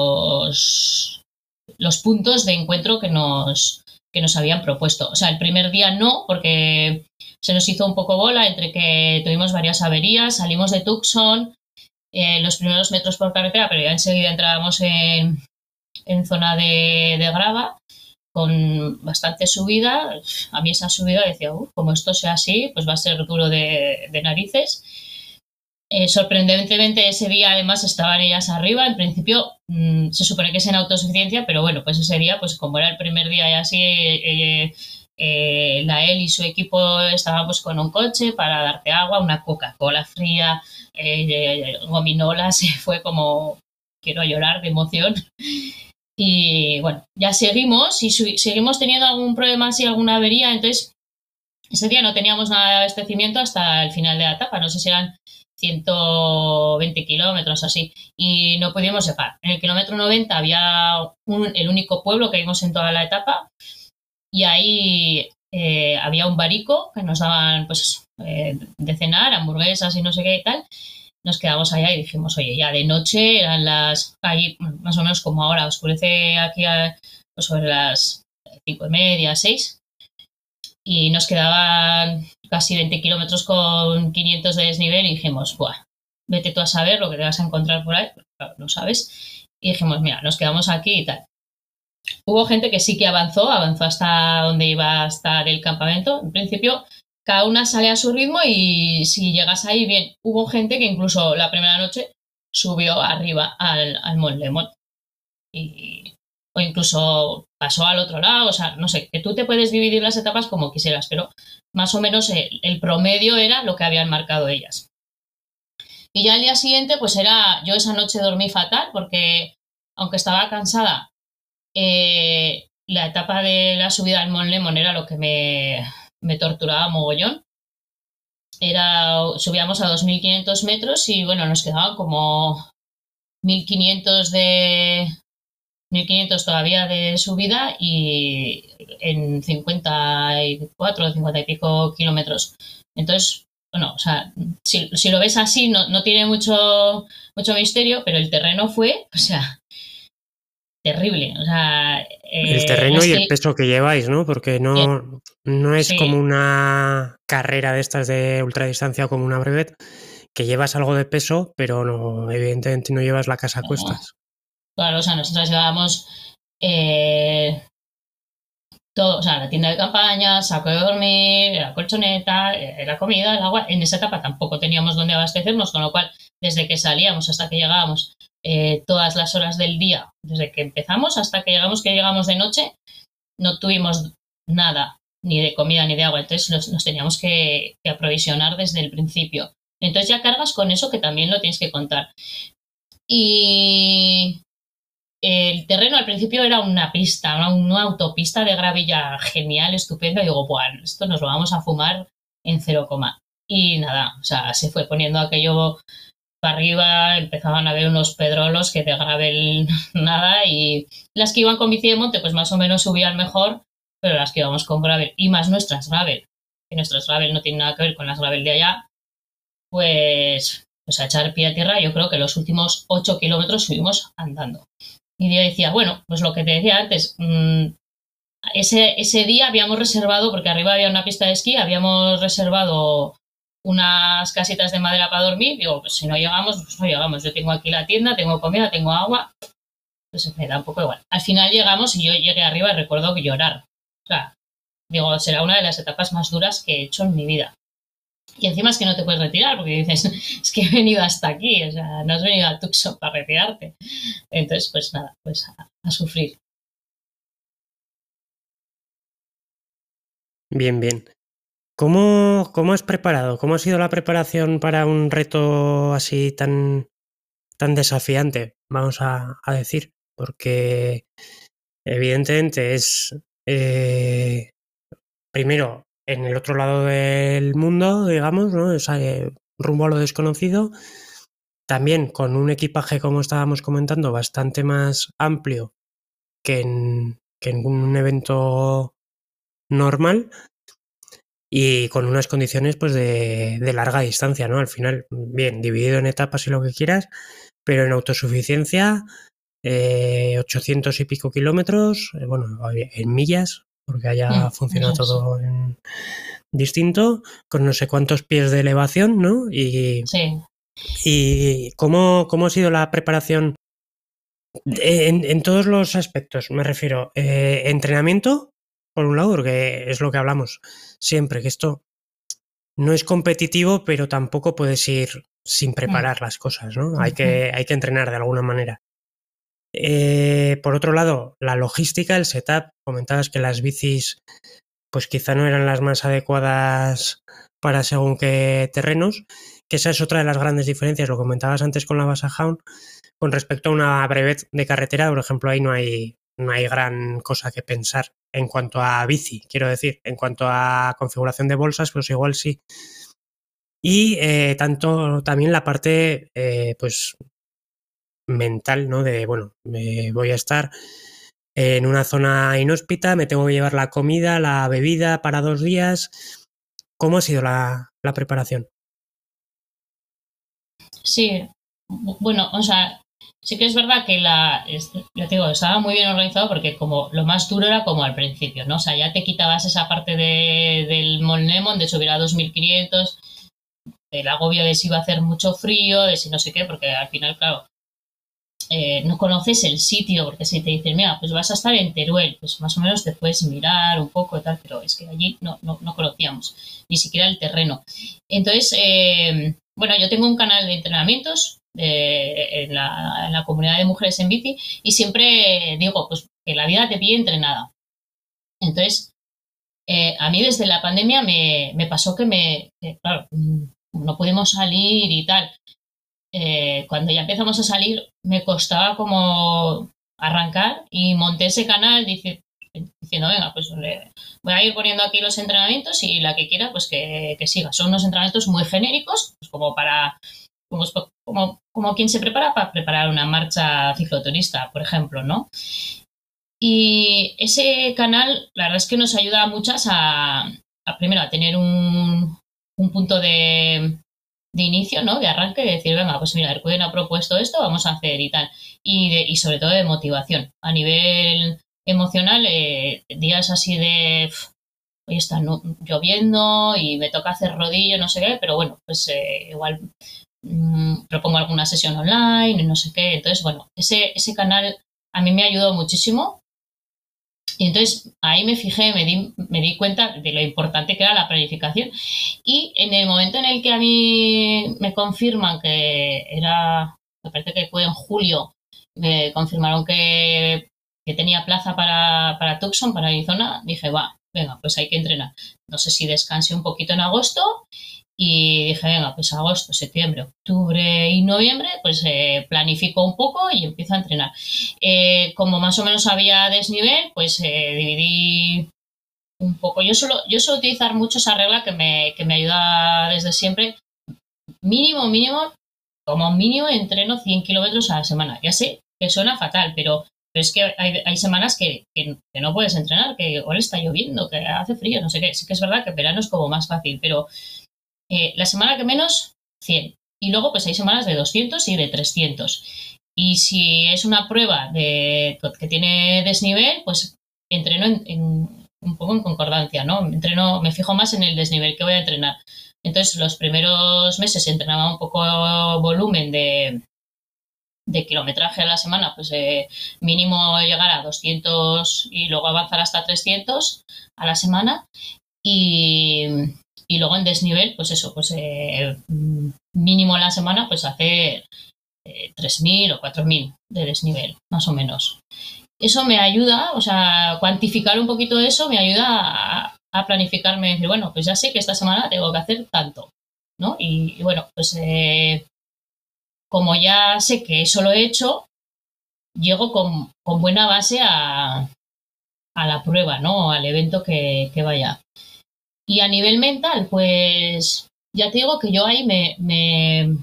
puntos de encuentro que nos habían propuesto. O sea, el primer día no, porque se nos hizo un poco bola entre que tuvimos varias averías, salimos de Tucson, los primeros metros por carretera, pero ya enseguida entrábamos en zona de grava con bastante subida. A mí esa subida decía, como esto sea así, pues va a ser duro de narices. Sorprendentemente ese día además estaban ellas arriba. En principio se supone que es en autosuficiencia, pero bueno, pues ese día, pues como era el primer día y así, él y su equipo estaban pues con un coche para darte agua, una Coca-Cola fría, gominolas, fue como quiero llorar de emoción. Y bueno, ya seguimos y seguimos teniendo algún problema así, alguna avería, entonces ese día no teníamos nada de abastecimiento hasta el final de la etapa, no sé si eran 120 kilómetros así, y no pudimos llegar. En el kilómetro 90 había el único pueblo que vimos en toda la etapa, y ahí había un barico que nos daban pues de cenar, hamburguesas y no sé qué y tal. Nos quedamos allá y dijimos, oye, ya de noche eran ahí más o menos como ahora, oscurece aquí pues sobre las 5:30, 6, y nos quedaban casi 20 kilómetros con 500 de desnivel y dijimos, buah, vete tú a saber lo que te vas a encontrar por ahí, claro, no sabes. Y dijimos, mira, nos quedamos aquí y tal. Hubo gente que sí que avanzó hasta donde iba a estar el campamento. En principio, cada una sale a su ritmo y si llegas ahí, bien. Hubo gente que incluso la primera noche subió arriba al Mont Lemon. O incluso pasó al otro lado, o sea, no sé, que tú te puedes dividir las etapas como quisieras, pero más o menos el promedio era lo que habían marcado ellas. Y ya al día siguiente, pues yo esa noche dormí fatal porque, aunque estaba cansada, la etapa de la subida al Mont Lemon era lo que me torturaba mogollón. Subíamos a 2.500 metros y bueno, nos quedaban como 1.500 todavía de subida y en 54, 50 y pico kilómetros. Entonces, bueno, o sea, si lo ves así, no tiene mucho misterio, pero el terreno fue, o sea, terrible. O sea, el terreno y el peso que lleváis, ¿no? Porque no es sí, como una carrera de estas de ultradistancia o como una brevet, que llevas algo de peso, pero no, evidentemente no llevas la casa a cuestas. Claro, o sea, nosotros llevábamos todo, o sea, la tienda de campaña, saco de dormir, la colchoneta, la comida, el agua. En esa etapa tampoco teníamos dónde abastecernos, con lo cual, desde que salíamos hasta que llegábamos, todas las horas del día, desde que empezamos hasta que llegamos de noche, no tuvimos nada, ni de comida ni de agua. Entonces nos teníamos que aprovisionar desde el principio. Entonces ya cargas con eso que también lo tienes que contar. Y el terreno al principio era una pista, una autopista de gravilla genial, estupenda. Y digo, bueno, esto nos lo vamos a fumar en 0, y nada, o sea, se fue poniendo aquello para arriba, empezaban a haber unos pedrolos que de gravel nada, y las que iban con bici de monte pues más o menos subían mejor, pero las que íbamos con gravel, y más nuestras gravel, que nuestras gravel no tienen nada que ver con las gravel de allá, pues a echar pie a tierra. Yo creo que los últimos 8 kilómetros subimos andando. Y yo decía, bueno, pues lo que te decía antes, ese día habíamos reservado, porque arriba había una pista de esquí, habíamos reservado unas casitas de madera para dormir. Digo, pues si no llegamos, pues no llegamos. Yo tengo aquí la tienda, tengo comida, tengo agua, pues me da un poco igual. Al final llegamos y yo llegué arriba y recuerdo que llorar. O sea, digo, será una de las etapas más duras que he hecho en mi vida. Y encima es que no te puedes retirar, porque dices, es que he venido hasta aquí, o sea, no has venido a Tucson para retirarte. Entonces, pues nada, pues a sufrir. Bien, bien. ¿Cómo has preparado? ¿Cómo ha sido la preparación para un reto así tan desafiante, vamos a decir? Porque evidentemente es primero en el otro lado del mundo, digamos, ¿no? Es rumbo a lo desconocido. También con un equipaje, como estábamos comentando, bastante más amplio que en un evento normal. Y con unas condiciones pues de larga distancia, ¿no? Al final, bien, dividido en etapas y lo que quieras, pero en autosuficiencia, 800 y pico kilómetros, bueno, en millas, porque haya funcionado todo en distinto, con no sé cuántos pies de elevación, ¿no? Sí. ¿Y cómo ha sido la preparación en todos los aspectos? Me refiero, entrenamiento, por un lado, porque es lo que hablamos siempre, que esto no es competitivo, pero tampoco puedes ir sin preparar las cosas, ¿no? Hay que entrenar de alguna manera. Por otro lado, la logística, el setup. Comentabas que las bicis pues quizá no eran las más adecuadas para según qué terrenos, que esa es otra de las grandes diferencias, lo comentabas antes con la Basa Hound, con respecto a una brevet de carretera, por ejemplo, ahí no hay gran cosa que pensar en cuanto a bici, quiero decir, en cuanto a configuración de bolsas, pues igual sí. Y tanto también la parte pues mental, ¿no? De, bueno, voy a estar en una zona inhóspita, me tengo que llevar la comida, la bebida para 2 días. ¿Cómo ha sido la preparación? Sí, bueno, o sea, sí que es verdad que ya te digo, estaba muy bien organizado porque como lo más duro era como al principio, ¿no? O sea, ya te quitabas esa parte del Mont Lemon, de subir a 2500, el agobio de si iba a hacer mucho frío, de si no sé qué, porque al final, claro, no conoces el sitio, porque si te dicen, mira, pues vas a estar en Teruel, pues más o menos te puedes mirar un poco y tal, pero es que allí no conocíamos ni siquiera el terreno. Entonces, bueno, yo tengo un canal de entrenamientos en la comunidad de mujeres en bici y siempre digo, pues que la vida te pille entrenada. Entonces, a mí desde la pandemia me pasó que claro, no pudimos salir y tal. Cuando ya empezamos a salir me costaba como arrancar y monté ese canal diciendo, venga, pues voy a ir poniendo aquí los entrenamientos y la que quiera, pues que siga. Son unos entrenamientos muy genéricos, pues como quien se prepara para preparar una marcha cicloturista, por ejemplo, ¿no? Y ese canal, la verdad es que nos ayuda a muchas primero a tener un punto de inicio, ¿no? De arranque, de decir, venga, pues mira, Hercuden ha propuesto esto, vamos a hacer y tal. Y sobre todo de motivación. A nivel emocional, días así de hoy está lloviendo y me toca hacer rodillo, no sé qué, pero bueno, pues igual propongo alguna sesión online, no sé qué. Entonces, bueno, ese canal a mí me ayudó muchísimo. Y entonces ahí me fijé, me di cuenta de lo importante que era la planificación. Y en el momento en el que a mí me confirman que me parece que fue en julio, me confirmaron que tenía plaza para Tucson, para Arizona, dije, va, venga, pues hay que entrenar. No sé si descansé un poquito en agosto y dije, venga, pues agosto, septiembre, octubre y noviembre, pues planifico un poco y empiezo a entrenar. Como más o menos había desnivel, pues dividí un poco. Yo suelo utilizar mucho esa regla que me ayuda desde siempre. Mínimo, como mínimo entreno 100 kilómetros a la semana. Ya sé que suena fatal, pero es que hay semanas que no puedes entrenar, que igual está lloviendo, que hace frío, no sé qué. Sí que es verdad que en verano es como más fácil, pero la semana que menos, 100. Y luego pues hay semanas de 200 y de 300. Y si es una prueba que tiene desnivel, pues entreno un poco en concordancia, ¿no? Me fijo más en el desnivel que voy a entrenar. Entonces los primeros meses entrenaba un poco volumen de kilometraje a la semana, pues mínimo llegar a 200 y luego avanzar hasta 300 a la semana. Y luego en desnivel, pues eso, pues mínimo a la semana, pues hacer 3.000 o 4.000 de desnivel, más o menos. Eso me ayuda, o sea, cuantificar un poquito de eso me ayuda a planificarme, decir, bueno, pues ya sé que esta semana tengo que hacer tanto, ¿no? Y bueno, pues como ya sé que eso lo he hecho, llego con buena base a la prueba, ¿no? Al evento que vaya. Y a nivel mental, pues ya te digo que yo ahí me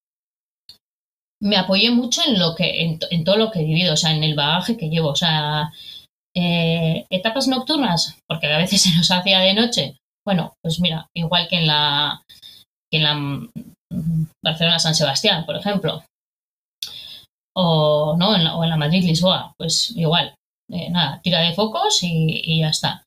apoyé mucho en todo lo que he vivido, o sea, en el bagaje que llevo. O sea, etapas nocturnas, porque a veces se nos hacía de noche. Bueno, pues mira, igual que en la Barcelona San Sebastián, por ejemplo, o en la Madrid Lisboa, pues igual, nada, tira de focos y ya está.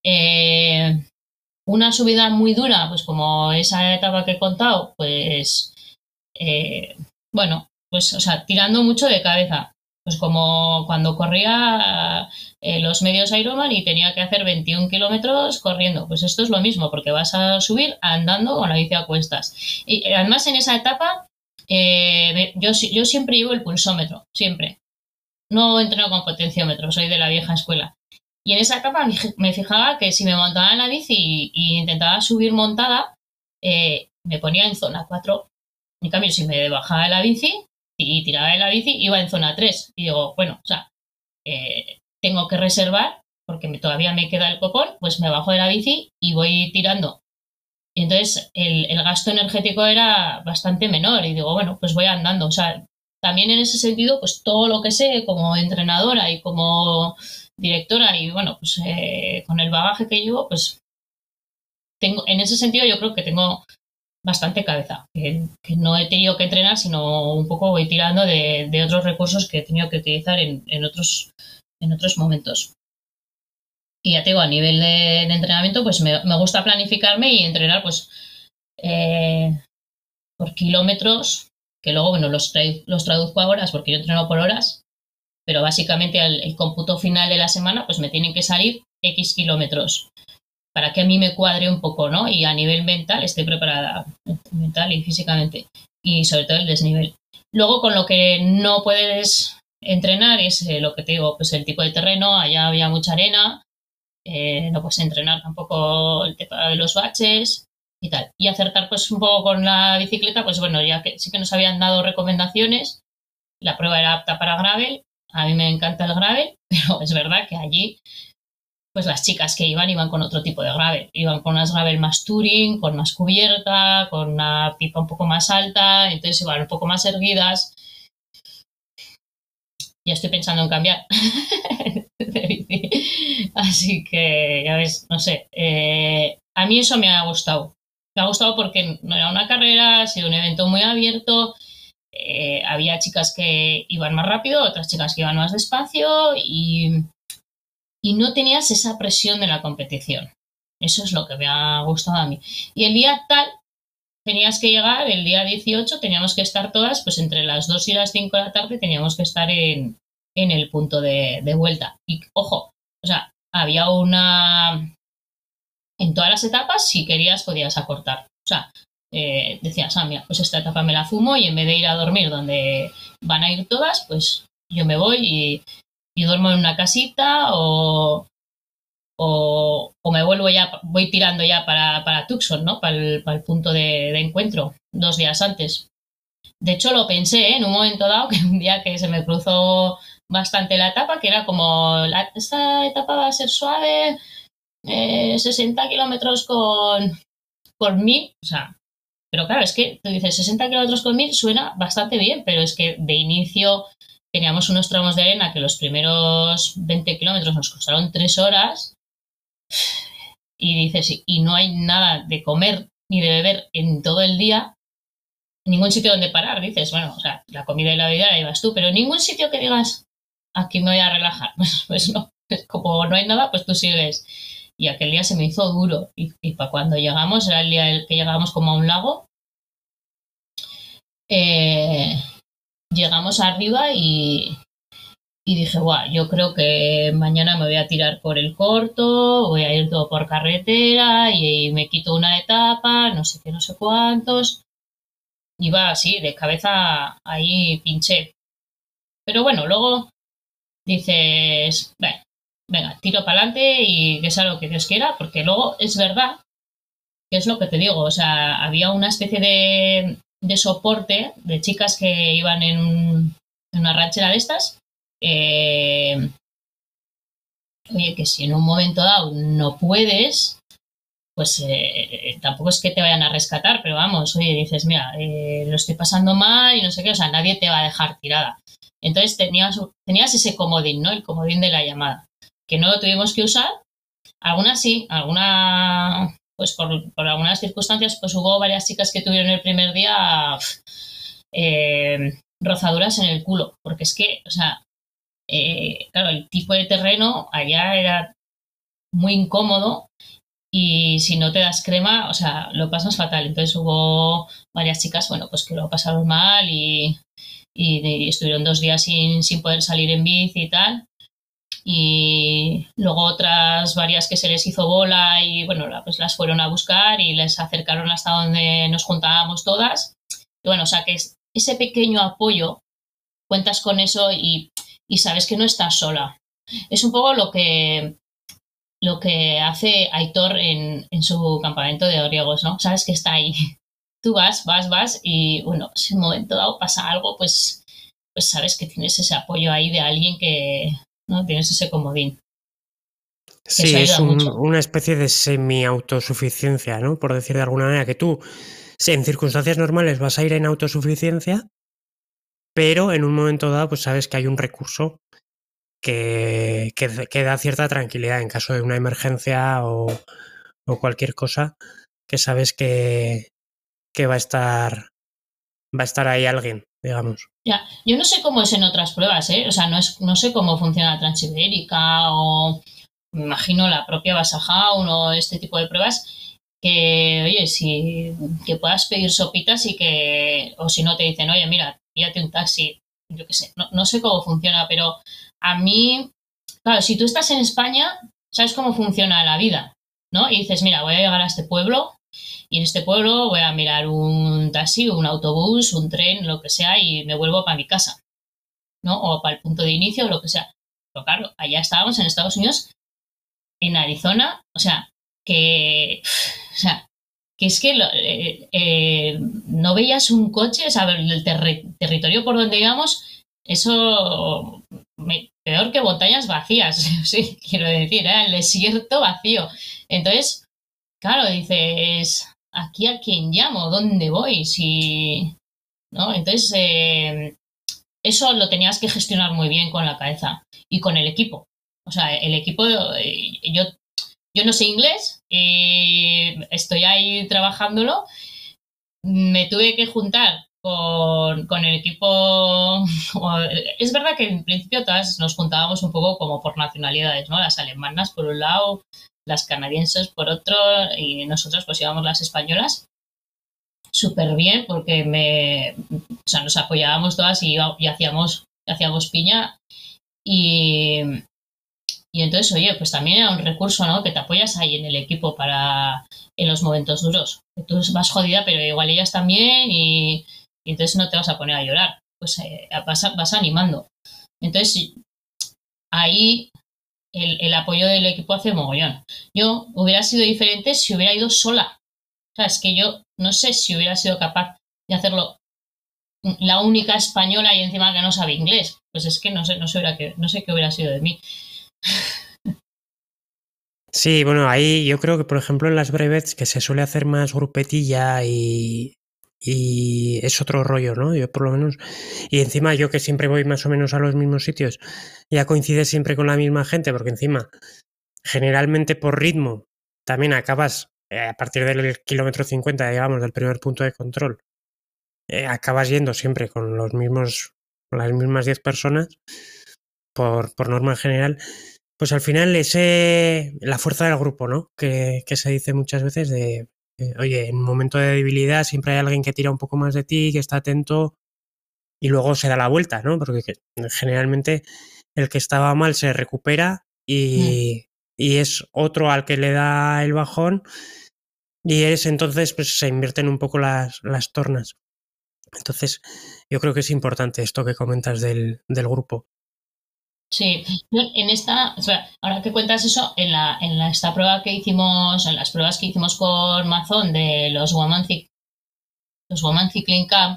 Una subida muy dura, pues como esa etapa que he contado, pues bueno, pues o sea, tirando mucho de cabeza, pues como cuando corría los medios Ironman y tenía que hacer 21 kilómetros corriendo, pues esto es lo mismo, porque vas a subir andando con la bici a cuestas. Y además en esa etapa yo siempre llevo el pulsómetro, siempre. No entreno con potenciómetro, soy de la vieja escuela. Y en esa etapa me fijaba que si me montaba en la bici y intentaba subir montada, me ponía en zona 4. En cambio, si me bajaba de la bici y tiraba de la bici, iba en zona 3. Y digo, bueno, o sea, tengo que reservar porque todavía me queda el copón, pues me bajo de la bici y voy tirando. Y entonces el gasto energético era bastante menor y digo, bueno, pues voy andando. O sea, también en ese sentido, pues todo lo que sé como entrenadora y como directora y bueno, pues con el bagaje que llevo, pues tengo, en ese sentido yo creo que tengo bastante cabeza, que no he tenido que entrenar, sino un poco voy tirando de otros recursos que he tenido que utilizar en otros momentos. Y ya te digo, a nivel de entrenamiento, pues me gusta planificarme y entrenar pues por kilómetros, que luego, bueno, los traduzco a horas porque yo entreno por horas, pero básicamente el cómputo final de la semana pues me tienen que salir X kilómetros para que a mí me cuadre un poco, ¿no? Y a nivel mental esté preparada, mental y físicamente, y sobre todo el desnivel. Luego, con lo que no puedes entrenar es lo que te digo, pues el tipo de terreno, allá había mucha arena, no puedes entrenar tampoco el tema de los baches y tal. Y acertar pues un poco con la bicicleta, pues bueno, ya que sí que nos habían dado recomendaciones, la prueba era apta para gravel, a mí me encanta el gravel, pero es verdad que allí pues las chicas que iban con otro tipo de gravel, iban con unas gravel más touring, con más cubierta, con una pipa un poco más alta, entonces iban un poco más erguidas. Ya estoy pensando en cambiar de bici. Así que, ya ves, no sé. A mí eso me ha gustado. Me ha gustado porque no era una carrera, ha sido un evento muy abierto. Había chicas que iban más rápido, otras chicas que iban más despacio y no tenías esa presión de la competición. Eso es lo que me ha gustado a mí. Y el día tal, tenías que llegar, el día 18 teníamos que estar todas, pues entre las 2 y las 5 de la tarde teníamos que estar en el punto de vuelta. Y ojo, o sea, había una... En todas las etapas, si querías, podías acortar. O sea, decías, mira, pues esta etapa me la fumo y en vez de ir a dormir donde van a ir todas, pues yo me voy y duermo en una casita o me vuelvo ya, voy tirando ya para Tucson, ¿no? Para el punto de encuentro, 2 días antes. De hecho, lo pensé en un momento dado, que un día que se me cruzó bastante la etapa, que era como, esta etapa va a ser suave, 60 kilómetros con 1000, o sea, pero claro, es que tú dices 60 kilómetros con 1000 suena bastante bien, pero es que de inicio teníamos unos tramos de arena que los primeros 20 kilómetros nos costaron 3 horas y dices, y no hay nada de comer ni de beber en todo el día, ningún sitio donde parar, dices, bueno, o sea, la comida y la bebida la llevas tú, pero ningún sitio que digas, aquí me voy a relajar, pues no, como no hay nada, pues tú sigues. Y aquel día se me hizo duro y para cuando llegamos, era el día que llegábamos como a un lago, llegamos arriba y dije, guau, yo creo que mañana me voy a tirar por el corto, voy a ir todo por carretera y me quito una etapa, no sé qué, no sé cuántos. Iba así, de cabeza ahí pinché. Pero bueno, luego dices, venga, tiro para adelante y que sea lo que Dios quiera, porque luego es verdad que es lo que te digo, o sea, había una especie de soporte de chicas que iban en una ranchera de estas. Oye, que si en un momento dado no puedes, pues tampoco es que te vayan a rescatar, pero vamos, oye, dices, mira, lo estoy pasando mal y no sé qué, o sea, nadie te va a dejar tirada. Entonces tenías ese comodín, ¿no? El comodín de la llamada, que no lo tuvimos que usar. Algunas sí, pues por algunas circunstancias, pues hubo varias chicas que tuvieron el primer día rozaduras en el culo, porque es que, o sea, claro, el tipo de terreno allá era muy incómodo y si no te das crema, o sea, lo pasas fatal. Entonces hubo varias chicas, bueno, pues que lo pasaron mal y estuvieron 2 días sin poder salir en bici y tal. Y luego otras varias que se les hizo bola y bueno, pues las fueron a buscar y les acercaron hasta donde nos juntábamos todas. Y bueno, o sea que ese pequeño apoyo, cuentas con eso y sabes que no estás sola. Es un poco lo que lo que hace Aitor en su campamento de griegos, ¿no? Sabes que está ahí. Tú vas y bueno, si en un momento dado pasa algo, pues sabes que tienes ese apoyo ahí de alguien que, ¿no? Tienes ese comodín. Sí, eso es ayuda mucho. una especie de semi-autosuficiencia, ¿no? Por decir de alguna manera, que tú, en circunstancias normales vas a ir en autosuficiencia, pero en un momento dado, pues sabes que hay un recurso que da cierta tranquilidad en caso de una emergencia o cualquier cosa, que sabes que va a estar ahí alguien, digamos. Ya, yo no sé cómo es en otras pruebas, ¿eh? O sea, no sé cómo funciona la Transibérica o me imagino la propia Basajaun o este tipo de pruebas que, oye, si que puedas pedir sopitas y que, o si no te dicen, oye, mira, pídate un taxi, yo qué sé, no sé cómo funciona, pero a mí, claro, si tú estás en España, sabes cómo funciona la vida, ¿no? Y dices, mira, voy a llegar a este pueblo y en este pueblo voy a mirar un taxi, un autobús, un tren, lo que sea, y me vuelvo para mi casa, ¿no? O para el punto de inicio o lo que sea. Pero claro, allá estábamos en Estados Unidos, en Arizona, o sea, que es que no veías un coche, o sea, el territorio por donde íbamos, eso peor que montañas vacías, sí, quiero decir, el desierto vacío. Entonces, claro, dices, ¿aquí a quién llamo? ¿Dónde voy? Si, ¿no? Entonces, eso lo tenías que gestionar muy bien con la cabeza y con el equipo. O sea, el equipo, yo no sé inglés, estoy ahí trabajándolo, me tuve que juntar con el equipo. Es verdad que en principio todas nos juntábamos un poco como por nacionalidades, ¿no? Las alemanas por un lado, las canadienses por otro, y nosotros pues íbamos las españolas súper bien porque o sea, nos apoyábamos todas y hacíamos piña y, y entonces, oye, pues también era un recurso, ¿no? Que te apoyas ahí en el equipo en los momentos duros. Que tú vas jodida, pero igual ellas también y entonces no te vas a poner a llorar. Pues vas animando. Entonces, ahí el apoyo del equipo hace mogollón. Yo hubiera sido diferente si hubiera ido sola. O sea, es que yo no sé si hubiera sido capaz de hacerlo la única española y encima que no sabe inglés. Pues es que no sé qué hubiera sido de mí. Sí, bueno, ahí yo creo que, por ejemplo, en las brevets que se suele hacer más grupetilla y es otro rollo, ¿no? Yo por lo menos, y encima yo que siempre voy más o menos a los mismos sitios, ya coincide siempre con la misma gente, porque encima, generalmente por ritmo, también acabas a partir del kilómetro 50, digamos, del primer punto de control, acabas yendo siempre con las mismas 10 personas, por norma general. Pues al final la fuerza del grupo, ¿no? Que se dice muchas veces oye, en un momento de debilidad siempre hay alguien que tira un poco más de ti, que está atento y luego se da la vuelta, ¿no? Porque generalmente el que estaba mal se recupera y es otro al que le da el bajón y entonces pues se invierten un poco las tornas. Entonces yo creo que es importante esto que comentas del grupo. Sí, en esta, o sea, ahora que cuentas eso, esta prueba que hicimos, en las pruebas que hicimos con Mazón de los Women Cycling Camp,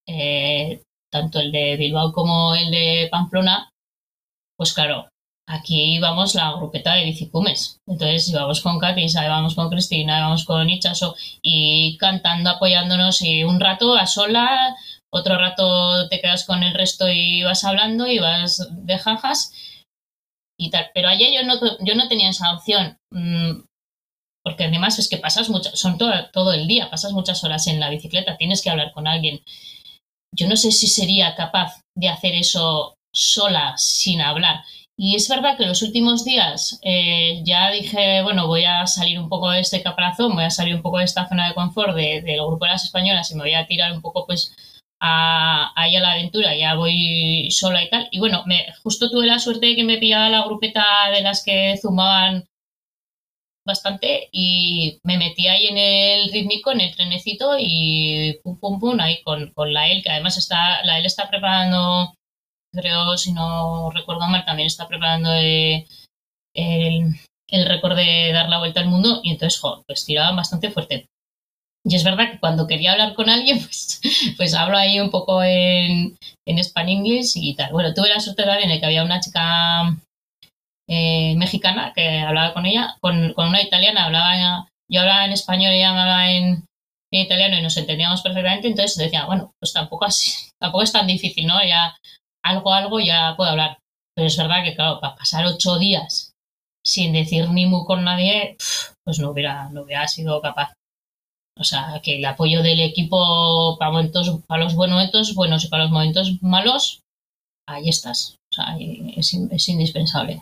tanto el de Bilbao como el de Pamplona, pues claro, aquí íbamos la grupeta de bicicumes. Entonces íbamos con Katisa, íbamos con Cristina, íbamos con Ichaso y cantando, apoyándonos y un rato a sola, otro rato te quedas con el resto y vas hablando y vas de jajas y tal. Pero ayer yo no tenía esa opción. Porque además es que son todo el día, pasas muchas horas en la bicicleta, tienes que hablar con alguien. Yo no sé si sería capaz de hacer eso sola, sin hablar. Y es verdad que los últimos días ya dije, bueno, voy a salir un poco de este caparazón, voy a salir un poco de esta zona de confort del grupo de las españolas y me voy a tirar un poco pues ahí a la aventura, ya voy sola y tal. Y bueno, justo tuve la suerte de que me pillaba la grupeta de las que zumaban bastante y me metí ahí en el rítmico, en el trenecito y pum, pum, pum, ahí con la EL, que además la EL está preparando, creo, si no recuerdo mal, también está preparando el el récord de dar la vuelta al mundo y entonces, pues tiraban bastante fuerte. Y es verdad que cuando quería hablar con alguien, pues hablo ahí un poco en Span-English y tal. Bueno, tuve la suerte también de que había una chica mexicana que hablaba con ella, con una italiana, yo hablaba en español y ella hablaba en italiano y nos entendíamos perfectamente, entonces decía, bueno, pues tampoco es tan difícil, ¿no? Ya algo ya puedo hablar. Pero es verdad que, claro, para pasar 8 días sin decir ni mu con nadie, pues no hubiera sido capaz. O sea, que el apoyo del equipo para los buenos momentos buenos y para los momentos malos, ahí estás. O sea, es indispensable.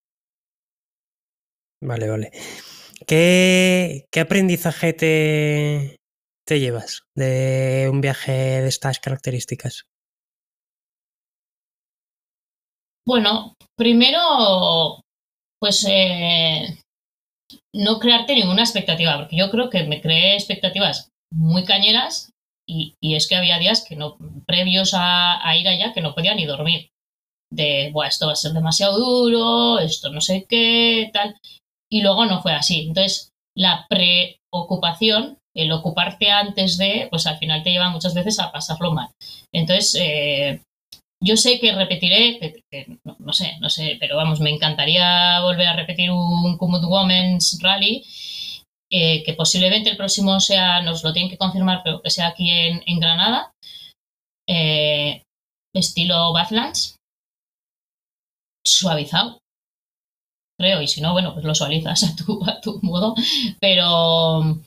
Vale, vale. ¿Qué aprendizaje te llevas de un viaje de estas características? Bueno, primero, pues no crearte ninguna expectativa, porque yo creo que me creé expectativas muy cañeras y es que había días que no, previos a ir allá, que no podía ni dormir. Buah, esto va a ser demasiado duro, esto no sé qué, tal. Y luego no fue así. Entonces, la preocupación, el ocuparte antes de, pues al final te lleva muchas veces a pasarlo mal. Entonces, yo sé que repetiré, que no sé, pero vamos, me encantaría volver a repetir un Kumut Women's Rally, que posiblemente el próximo sea, nos lo tienen que confirmar, pero que sea aquí en Granada, estilo Badlands, suavizado, creo, y si no, bueno, pues lo suavizas a tu modo, pero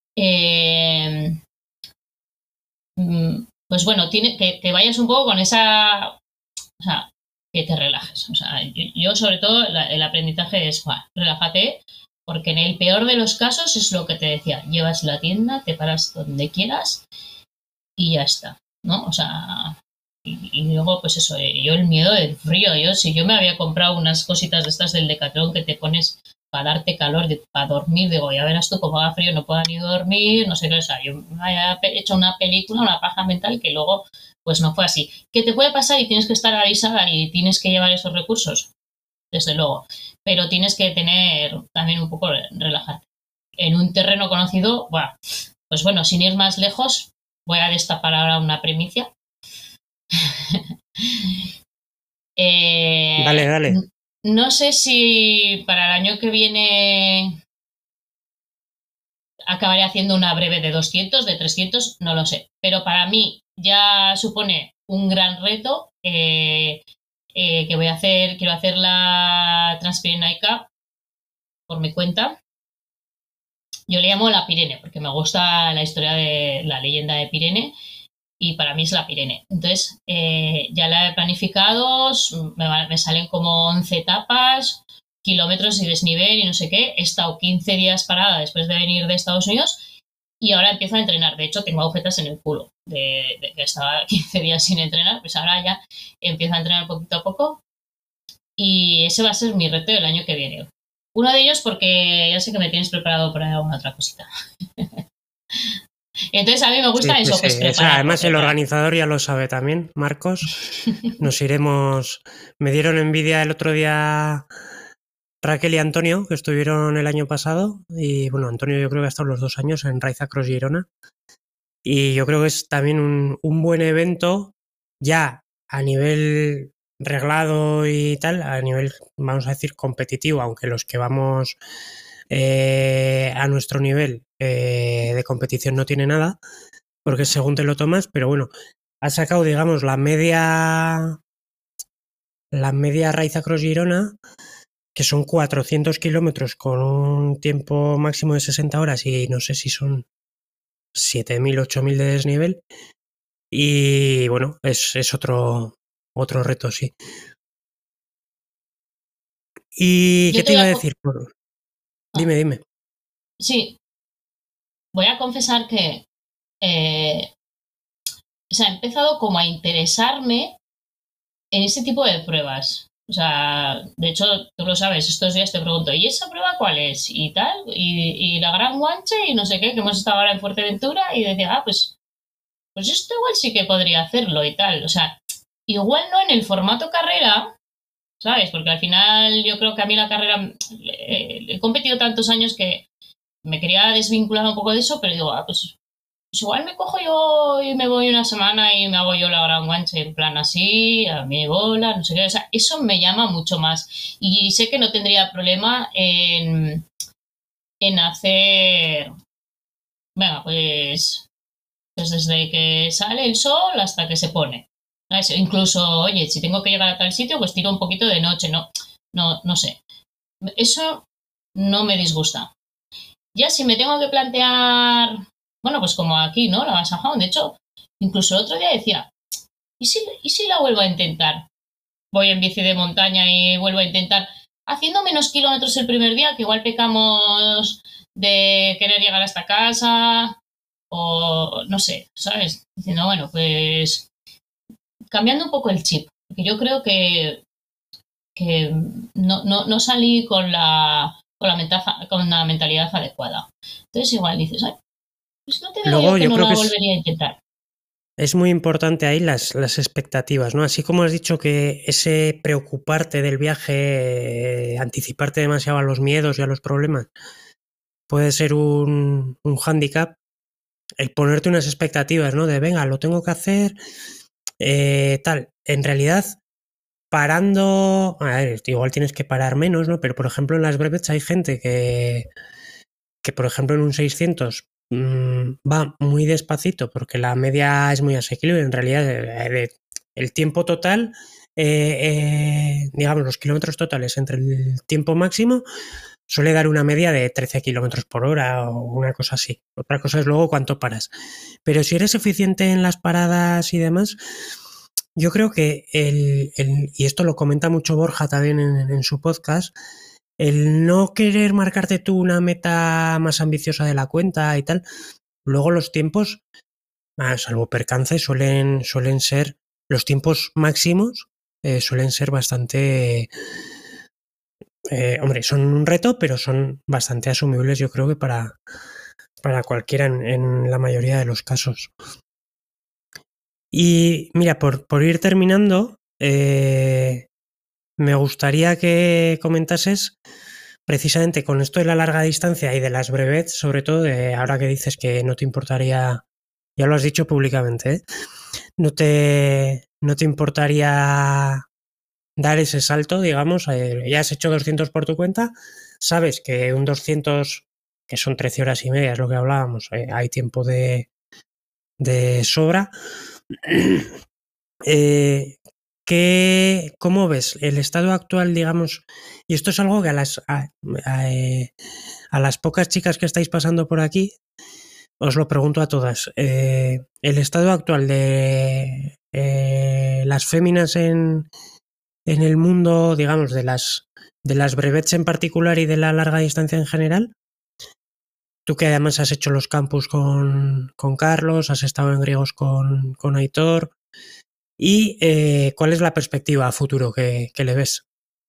pues bueno, que vayas un poco con esa, o sea, que te relajes. O sea, yo sobre todo el aprendizaje es, relájate, porque en el peor de los casos es lo que te decía, llevas la tienda, te paras donde quieras y ya está, ¿no? O sea, y luego pues eso, yo el miedo del frío, si yo me había comprado unas cositas de estas del Decathlon que te pones para darte calor, para dormir, digo, ya verás tú cómo haga frío, no puedo ni dormir, no sé qué, o sea, yo me había hecho una película, una paja mental que luego pues no fue así. ¿Qué te puede pasar y tienes que estar avisada y tienes que llevar esos recursos? Desde luego, pero tienes que tener también un poco relajarte. En un terreno conocido, bueno, pues bueno, sin ir más lejos, voy a destapar ahora una primicia. Dale, dale. No sé si para el año que viene acabaré haciendo una breve de 200, de 300, no lo sé. Pero para mí ya supone un gran reto que voy a hacer. Quiero hacer la Transpirenaica por mi cuenta. Yo le llamo la Pirene porque me gusta la historia de la leyenda de Pirene y para mí es la Pirene. Entonces, ya la he planificado, me salen como 11 etapas, kilómetros y desnivel y no sé qué. He estado 15 días parada después de venir de Estados Unidos y ahora empiezo a entrenar. De hecho, tengo agujetas en el culo de que estaba 15 días sin entrenar, pues ahora ya empiezo a entrenar poquito a poco y ese va a ser mi reto del año que viene. Uno de ellos porque ya sé que me tienes preparado para alguna otra cosita. Entonces a mí me gusta eso, pues preparar. Además el organizador ya lo sabe también, Marcos. Nos iremos. Me dieron envidia el otro día Raquel y Antonio, que estuvieron el año pasado. Y bueno, Antonio yo creo que ha estado los 2 años en Raiza Cross Girona. Y yo creo que es también un buen evento ya a nivel reglado y tal, a nivel, vamos a decir, competitivo, aunque los que vamos a nuestro nivel de competición no tiene nada, porque según te lo tomas, pero bueno, ha sacado, digamos, la media Raiza Cross Girona, que son 400 kilómetros con un tiempo máximo de 60 horas y no sé si son 7.000, 8.000 de desnivel. Y bueno, es otro reto, sí. ¿Y qué te iba a decir? Dime. Sí, voy a confesar que o sea, he empezado como a interesarme en ese tipo de pruebas. O sea, de hecho, tú lo sabes, estos días te pregunto, ¿y esa prueba cuál es? Y tal, y la Gran Guanche y no sé qué, que hemos estado ahora en Fuerteventura y decía, pues esto igual sí que podría hacerlo y tal. O sea, igual no en el formato carrera, ¿sabes? Porque al final yo creo que a mí la carrera, he competido tantos años que me quería desvincular un poco de eso, pero digo, pues igual me cojo yo y me voy una semana y me hago yo la gran guanche, en plan así, a mi bola, no sé qué. O sea, eso me llama mucho más. Y sé que no tendría problema en hacer, venga, pues desde que sale el sol hasta que se pone. ¿Sabes? Incluso, oye, si tengo que llegar a tal sitio, pues tiro un poquito de noche, no sé. Eso no me disgusta. Ya si me tengo que plantear, bueno, pues como aquí, ¿no? La Vas a Jaun. De hecho, incluso el otro día decía, ¿y si la vuelvo a intentar? Voy en bici de montaña y vuelvo a intentar, haciendo menos kilómetros el primer día, que igual pecamos de querer llegar hasta casa, o no sé, ¿sabes? Diciendo, bueno, pues cambiando un poco el chip, porque yo creo que no salí con la mentalidad adecuada. Entonces igual dices, ay, pues no te digo Luego yo que yo no creo que la volvería a intentar. es muy importante ahí las expectativas, ¿no? Así como has dicho que ese preocuparte del viaje, anticiparte demasiado a los miedos y a los problemas, puede ser un hándicap, el ponerte unas expectativas, ¿no? De venga, lo tengo que hacer, tal. En realidad, parando, a ver, igual tienes que parar menos, ¿no? Pero por ejemplo en las brevets hay gente que por ejemplo en un 600 va muy despacito porque la media es muy asequible. En realidad el tiempo total, digamos los kilómetros totales entre el tiempo máximo suele dar una media de 13 kilómetros por hora o una cosa así. Otra cosa es luego cuánto paras. Pero si eres eficiente en las paradas y demás, yo creo que y esto lo comenta mucho Borja también en su podcast, el no querer marcarte tú una meta más ambiciosa de la cuenta y tal, luego los tiempos, salvo percance, suelen ser, los tiempos máximos suelen ser bastante, hombre, son un reto, pero son bastante asumibles yo creo que para cualquiera en la mayoría de los casos. Y mira, por ir terminando, me gustaría que comentases precisamente con esto de la larga distancia y de las brevets, sobre todo, ahora que dices que no te importaría, ya lo has dicho públicamente, ¿eh? No te importaría dar ese salto, digamos, ya has hecho 200 por tu cuenta, sabes que un 200, que son 13 horas y media, es lo que hablábamos, hay tiempo de sobra. ¿Cómo ves el estado actual, digamos? Y esto es algo que a las pocas chicas que estáis pasando por aquí, os lo pregunto a todas. El estado actual de las féminas en el mundo, digamos, de las brevets en particular y de la larga distancia en general. Tú que además has hecho los campus con Carlos, has estado en griegos con Aitor. ¿Y cuál es la perspectiva a futuro que le ves?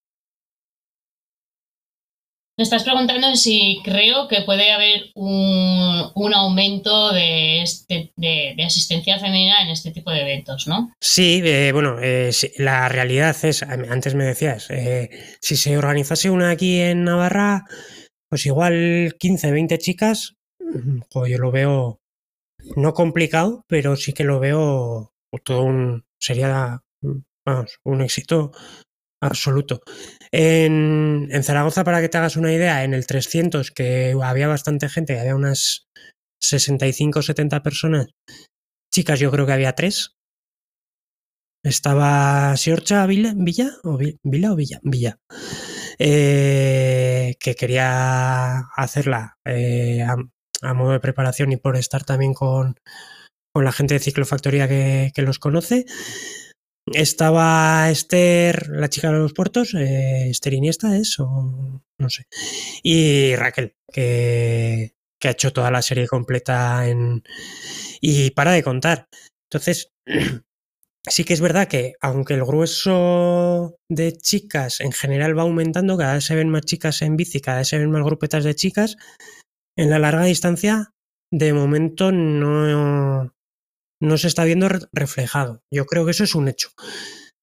Me estás preguntando si creo que puede haber un aumento de asistencia femenina en este tipo de eventos, ¿no? Sí, bueno, sí, la realidad es, antes me decías, si se organizase una aquí en Navarra, pues igual 15, 20 chicas, pues yo lo veo no complicado, pero sí que lo veo sería, vamos, un éxito absoluto. En Zaragoza, para que te hagas una idea, en el 300, que había bastante gente, había unas 65 o 70 personas, chicas yo creo que había 3. Estaba Siorcha Villa o Villa, que quería hacerla a modo de preparación y por estar también con la gente de Ciclofactoría que los conoce. Estaba Esther, la chica de los puertos, Esther Iniesta es, o no sé. Y Raquel, que ha hecho toda la serie completa y para de contar. Entonces, sí que es verdad que aunque el grueso de chicas en general va aumentando, cada vez se ven más chicas en bici, cada vez se ven más grupetas de chicas, en la larga distancia, de momento no se está viendo reflejado. Yo creo que eso es un hecho.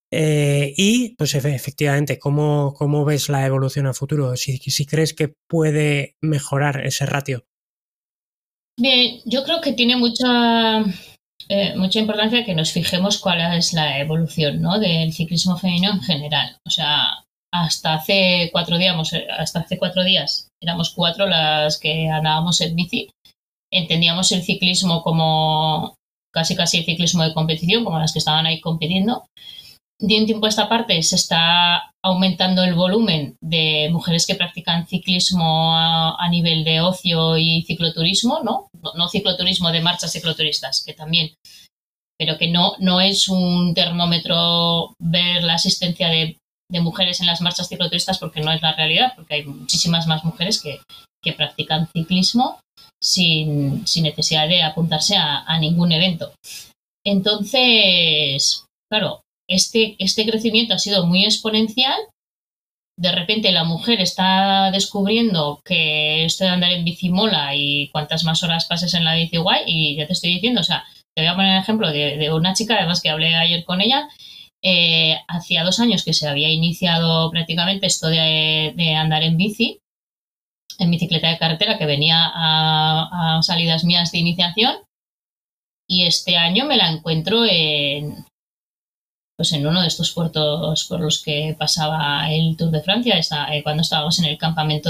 Y pues efectivamente, ¿cómo ves la evolución a futuro? Si crees que puede mejorar ese ratio. Bien, yo creo que tiene mucha importancia que nos fijemos cuál es la evolución, ¿no?, del ciclismo femenino en general. O sea, hasta hace 4 días éramos 4 las que andábamos en bici. Entendíamos el ciclismo como casi el ciclismo de competición, como las que estaban ahí compitiendo. De un tiempo a esta parte se está aumentando el volumen de mujeres que practican ciclismo a nivel de ocio y cicloturismo, ¿no? No cicloturismo de marchas cicloturistas, que también, pero que no es un termómetro ver la asistencia de mujeres en las marchas cicloturistas, porque no es la realidad, porque hay muchísimas más mujeres que practican ciclismo sin necesidad de apuntarse a ningún evento. Entonces, claro, este crecimiento ha sido muy exponencial. De repente la mujer está descubriendo que esto de andar en bici mola y cuantas más horas pases en la bici guay, y ya te estoy diciendo, o sea, te voy a poner el ejemplo de una chica, además que hablé ayer con ella, hacía 2 años que se había iniciado prácticamente esto de andar en bici, en bicicleta de carretera, que venía a salidas mías de iniciación, y este año me la encuentro en uno de estos puertos por los que pasaba el Tour de Francia, cuando estábamos en el campamento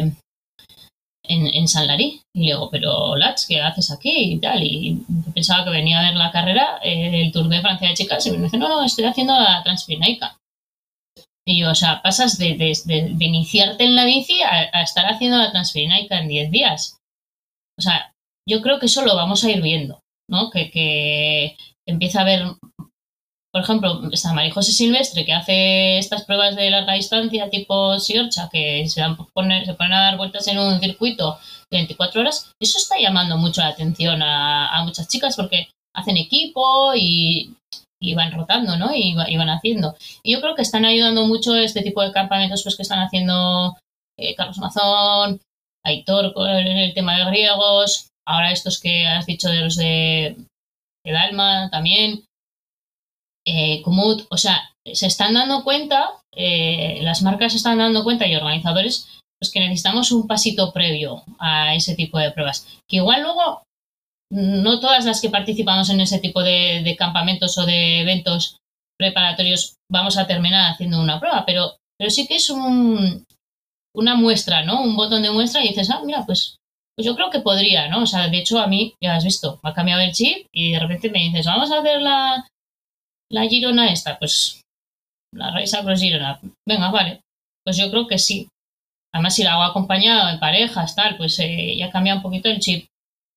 en San Larí. Y le digo, pero Lats, ¿qué haces aquí? Y tal. Y pensaba que venía a ver la carrera, el Tour de Francia de chicas, y me dice, no, estoy haciendo la Transpirenaica. Y yo, o sea, pasas de iniciarte en la bici a estar haciendo la Transpirenaica en 10 días. O sea, yo creo que eso lo vamos a ir viendo, ¿no? Que empieza a haber, por ejemplo, está María José Silvestre, que hace estas pruebas de larga distancia tipo Siorcha, que se ponen a dar vueltas en un circuito de 24 horas. Eso está llamando mucho la atención a muchas chicas, porque hacen equipo y van rotando, ¿no? Y van haciendo. Y yo creo que están ayudando mucho este tipo de campamentos, pues, que están haciendo Carlos Mazón, Aitor con el tema de griegos, ahora estos que has dicho de los de Dalma también, Komoot. O sea, se están dando cuenta, las marcas se están dando cuenta, y organizadores, pues, que necesitamos un pasito previo a ese tipo de pruebas. Que igual luego no todas las que participamos en ese tipo de campamentos o de eventos preparatorios vamos a terminar haciendo una prueba, pero sí que es una muestra, ¿no? Un botón de muestra, y dices, mira, pues yo creo que podría, ¿no? O sea, de hecho, a mí, ya has visto, me ha cambiado el chip y de repente me dices, vamos a hacer la Girona esta, pues la Race Across Girona. Venga, vale. Pues yo creo que sí. Además, si la hago acompañado en parejas, tal, pues ya cambia un poquito el chip.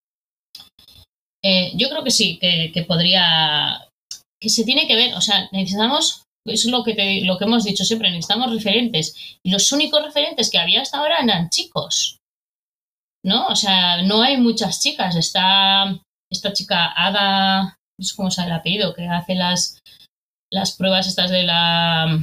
Yo creo que sí, que podría, que se tiene que ver, o sea, necesitamos, es lo que hemos dicho siempre, necesitamos referentes, y los únicos referentes que había hasta ahora eran chicos, ¿no? O sea, no hay muchas chicas. Está esta chica Ada, no sé cómo se llama el apellido, que hace las pruebas estas de la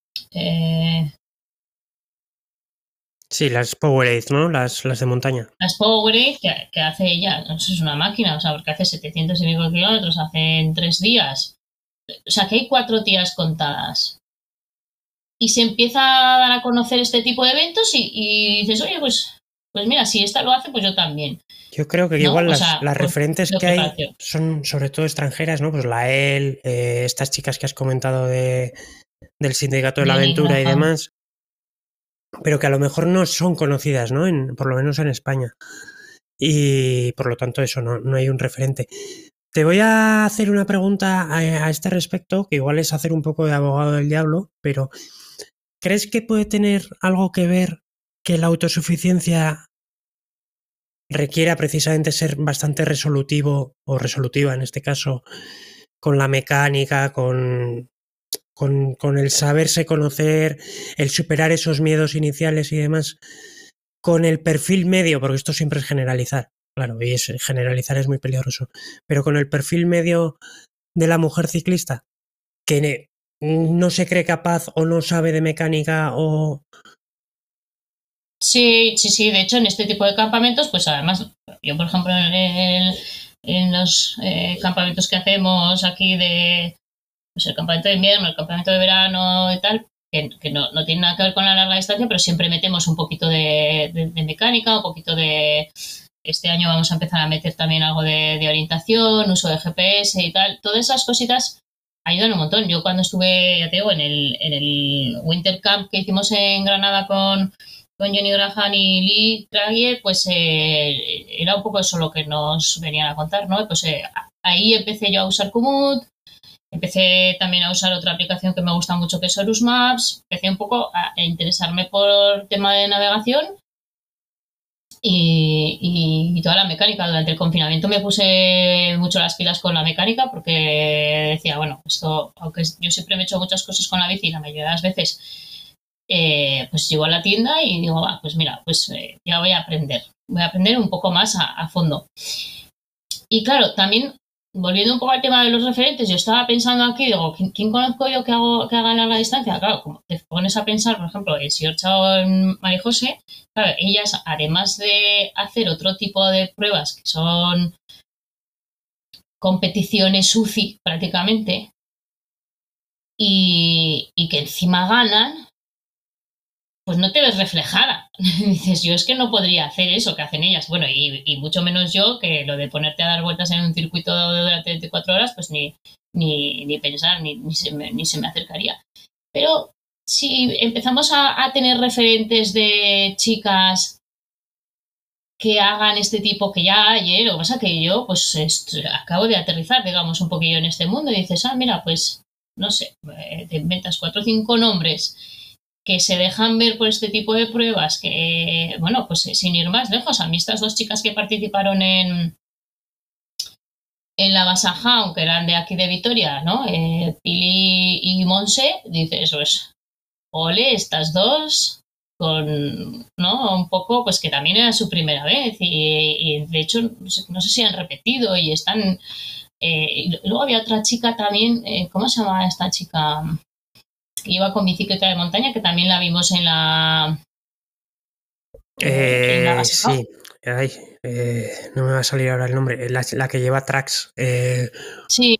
Sí, las Powerade, ¿no? Las de montaña. Las Powerade, que hace ella, no sé, es una máquina, o sea, porque hace 700 y pico kilómetros, hace en 3 días. O sea, que hay 4 días contadas. Y se empieza a dar a conocer este tipo de eventos y dices, oye, pues mira, si esta lo hace, pues yo también. Yo creo que ¿no? igual O sea, las referentes que hay pareció son sobre todo extranjeras, ¿no? Pues la EL, estas chicas que has comentado del Sindicato de la Aventura y demás, pero que a lo mejor no son conocidas, ¿no? Por lo menos en España. Y por lo tanto eso, no hay un referente. Te voy a hacer una pregunta a este respecto, que igual es hacer un poco de abogado del diablo, pero ¿crees que puede tener algo que ver que la autosuficiencia requiera precisamente ser bastante resolutivo, o resolutiva en este caso, con la mecánica, con el saberse conocer, el superar esos miedos iniciales y demás, con el perfil medio, porque esto siempre es generalizar, claro, y generalizar es muy peligroso, pero con el perfil medio de la mujer ciclista, que no se cree capaz o no sabe de mecánica o... Sí, de hecho en este tipo de campamentos, pues además, yo por ejemplo en los campamentos que hacemos aquí de pues el campamento de invierno, el campamento de verano y tal, que no tiene nada que ver con la larga distancia, pero siempre metemos un poquito de mecánica, un poquito de... Este año vamos a empezar a meter también algo de orientación, uso de GPS y tal. Todas esas cositas ayudan un montón. Yo cuando estuve, ya te digo, en el Winter Camp que hicimos en Granada con Johnny Graham y Lee Kragier, pues era un poco eso lo que nos venían a contar, ¿no? Pues ahí empecé yo a usar Komoot, empecé también a usar otra aplicación que me gusta mucho que es Horus Maps, empecé un poco a interesarme por tema de navegación y toda la mecánica. Durante el confinamiento me puse mucho las pilas con la mecánica porque decía, bueno, esto, aunque yo siempre me he hecho muchas cosas con la bici, la mayoría de las veces, pues llego a la tienda y digo, va, pues mira, pues ya voy a aprender un poco más a fondo. Y claro, también volviendo un poco al tema de los referentes, yo estaba pensando aquí, digo, ¿quién conozco yo que haga larga distancia? Claro, como te pones a pensar, por ejemplo, en Sior Chao, en María José, claro, ellas, además de hacer otro tipo de pruebas que son competiciones UCI prácticamente, y que encima ganan, pues no te ves reflejada. Dices, yo es que no podría hacer eso que hacen ellas. Bueno, y mucho menos yo, que lo de ponerte a dar vueltas en un circuito durante 24 horas, pues ni pensar, ni se me acercaría. Pero si empezamos a tener referentes de chicas que hagan este tipo, que ya hay, lo que pasa que yo pues acabo de aterrizar, digamos, un poquillo en este mundo y dices, mira, pues no sé, te inventas 4 o 5 nombres que se dejan ver por este tipo de pruebas, que, bueno, pues sin ir más lejos, a mí estas 2 chicas que participaron en la Basaja, aunque eran de aquí de Vitoria, ¿no? Pili y Monse, dices, pues, ole, estas 2, con, ¿no? Un poco, pues que también era su primera vez y de hecho, no sé si han repetido y están... y luego había otra chica también, ¿cómo se llama esta chica? Que iba con bicicleta de montaña, que también la vimos en la... sí, ay, no me va a salir ahora el nombre, la que lleva tracks. Sí.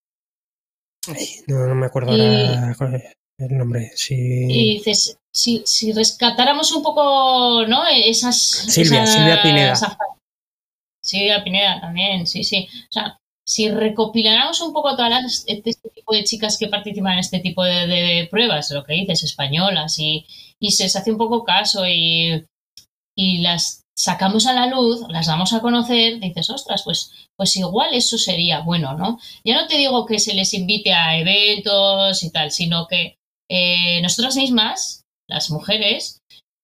No me acuerdo ahora el nombre. Sí. Y dices, si rescatáramos un poco, ¿no? Silvia Pineda. Silvia Pineda también, sí. O sea, si recopiláramos un poco todas este tipo de chicas que participan en este tipo de pruebas, lo que dices, españolas, y se hace un poco caso y las sacamos a la luz, las damos a conocer, dices, ostras, pues igual eso sería bueno, ¿no? Ya no te digo que se les invite a eventos y tal, sino que nosotras mismas, las mujeres,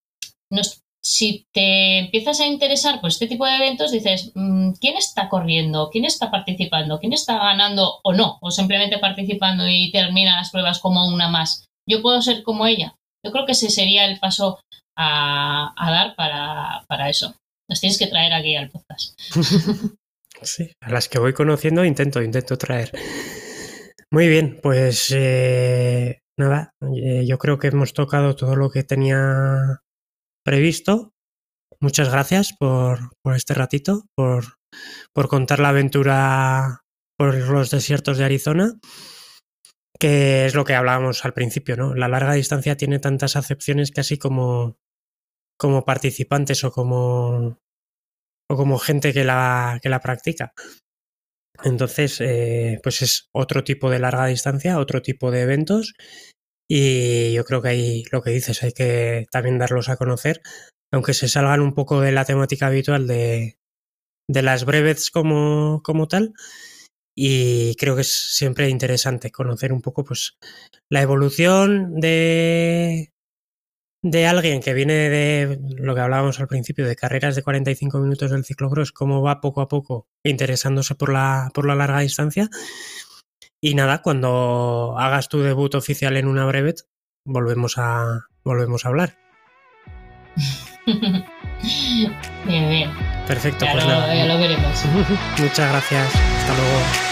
si te empiezas a interesar por este tipo de eventos, dices, ¿quién está corriendo? ¿Quién está participando? ¿Quién está ganando o no? O simplemente participando y termina las pruebas como una más. ¿Yo puedo ser como ella? Yo creo que ese sería el paso a dar para eso. Las tienes que traer aquí al podcast. Sí, a las que voy conociendo intento traer. Muy bien, pues nada, yo creo que hemos tocado todo lo que tenía previsto. Muchas gracias por este ratito, por contar la aventura por los desiertos de Arizona, que es lo que hablábamos al principio, ¿no? La larga distancia tiene tantas acepciones casi como participantes o como gente que la practica. Entonces, pues es otro tipo de larga distancia, otro tipo de eventos, y yo creo que ahí lo que dices hay que también darlos a conocer, aunque se salgan un poco de la temática habitual de las brevets como tal, y creo que es siempre interesante conocer un poco pues la evolución de alguien que viene de lo que hablábamos al principio, de carreras de 45 minutos del ciclocross, cómo va poco a poco interesándose por la larga distancia. Y nada, cuando hagas tu debut oficial en una brevet, volvemos a hablar. Bien. Perfecto, ya pues nada. Ya lo veremos. Muchas gracias. Hasta luego.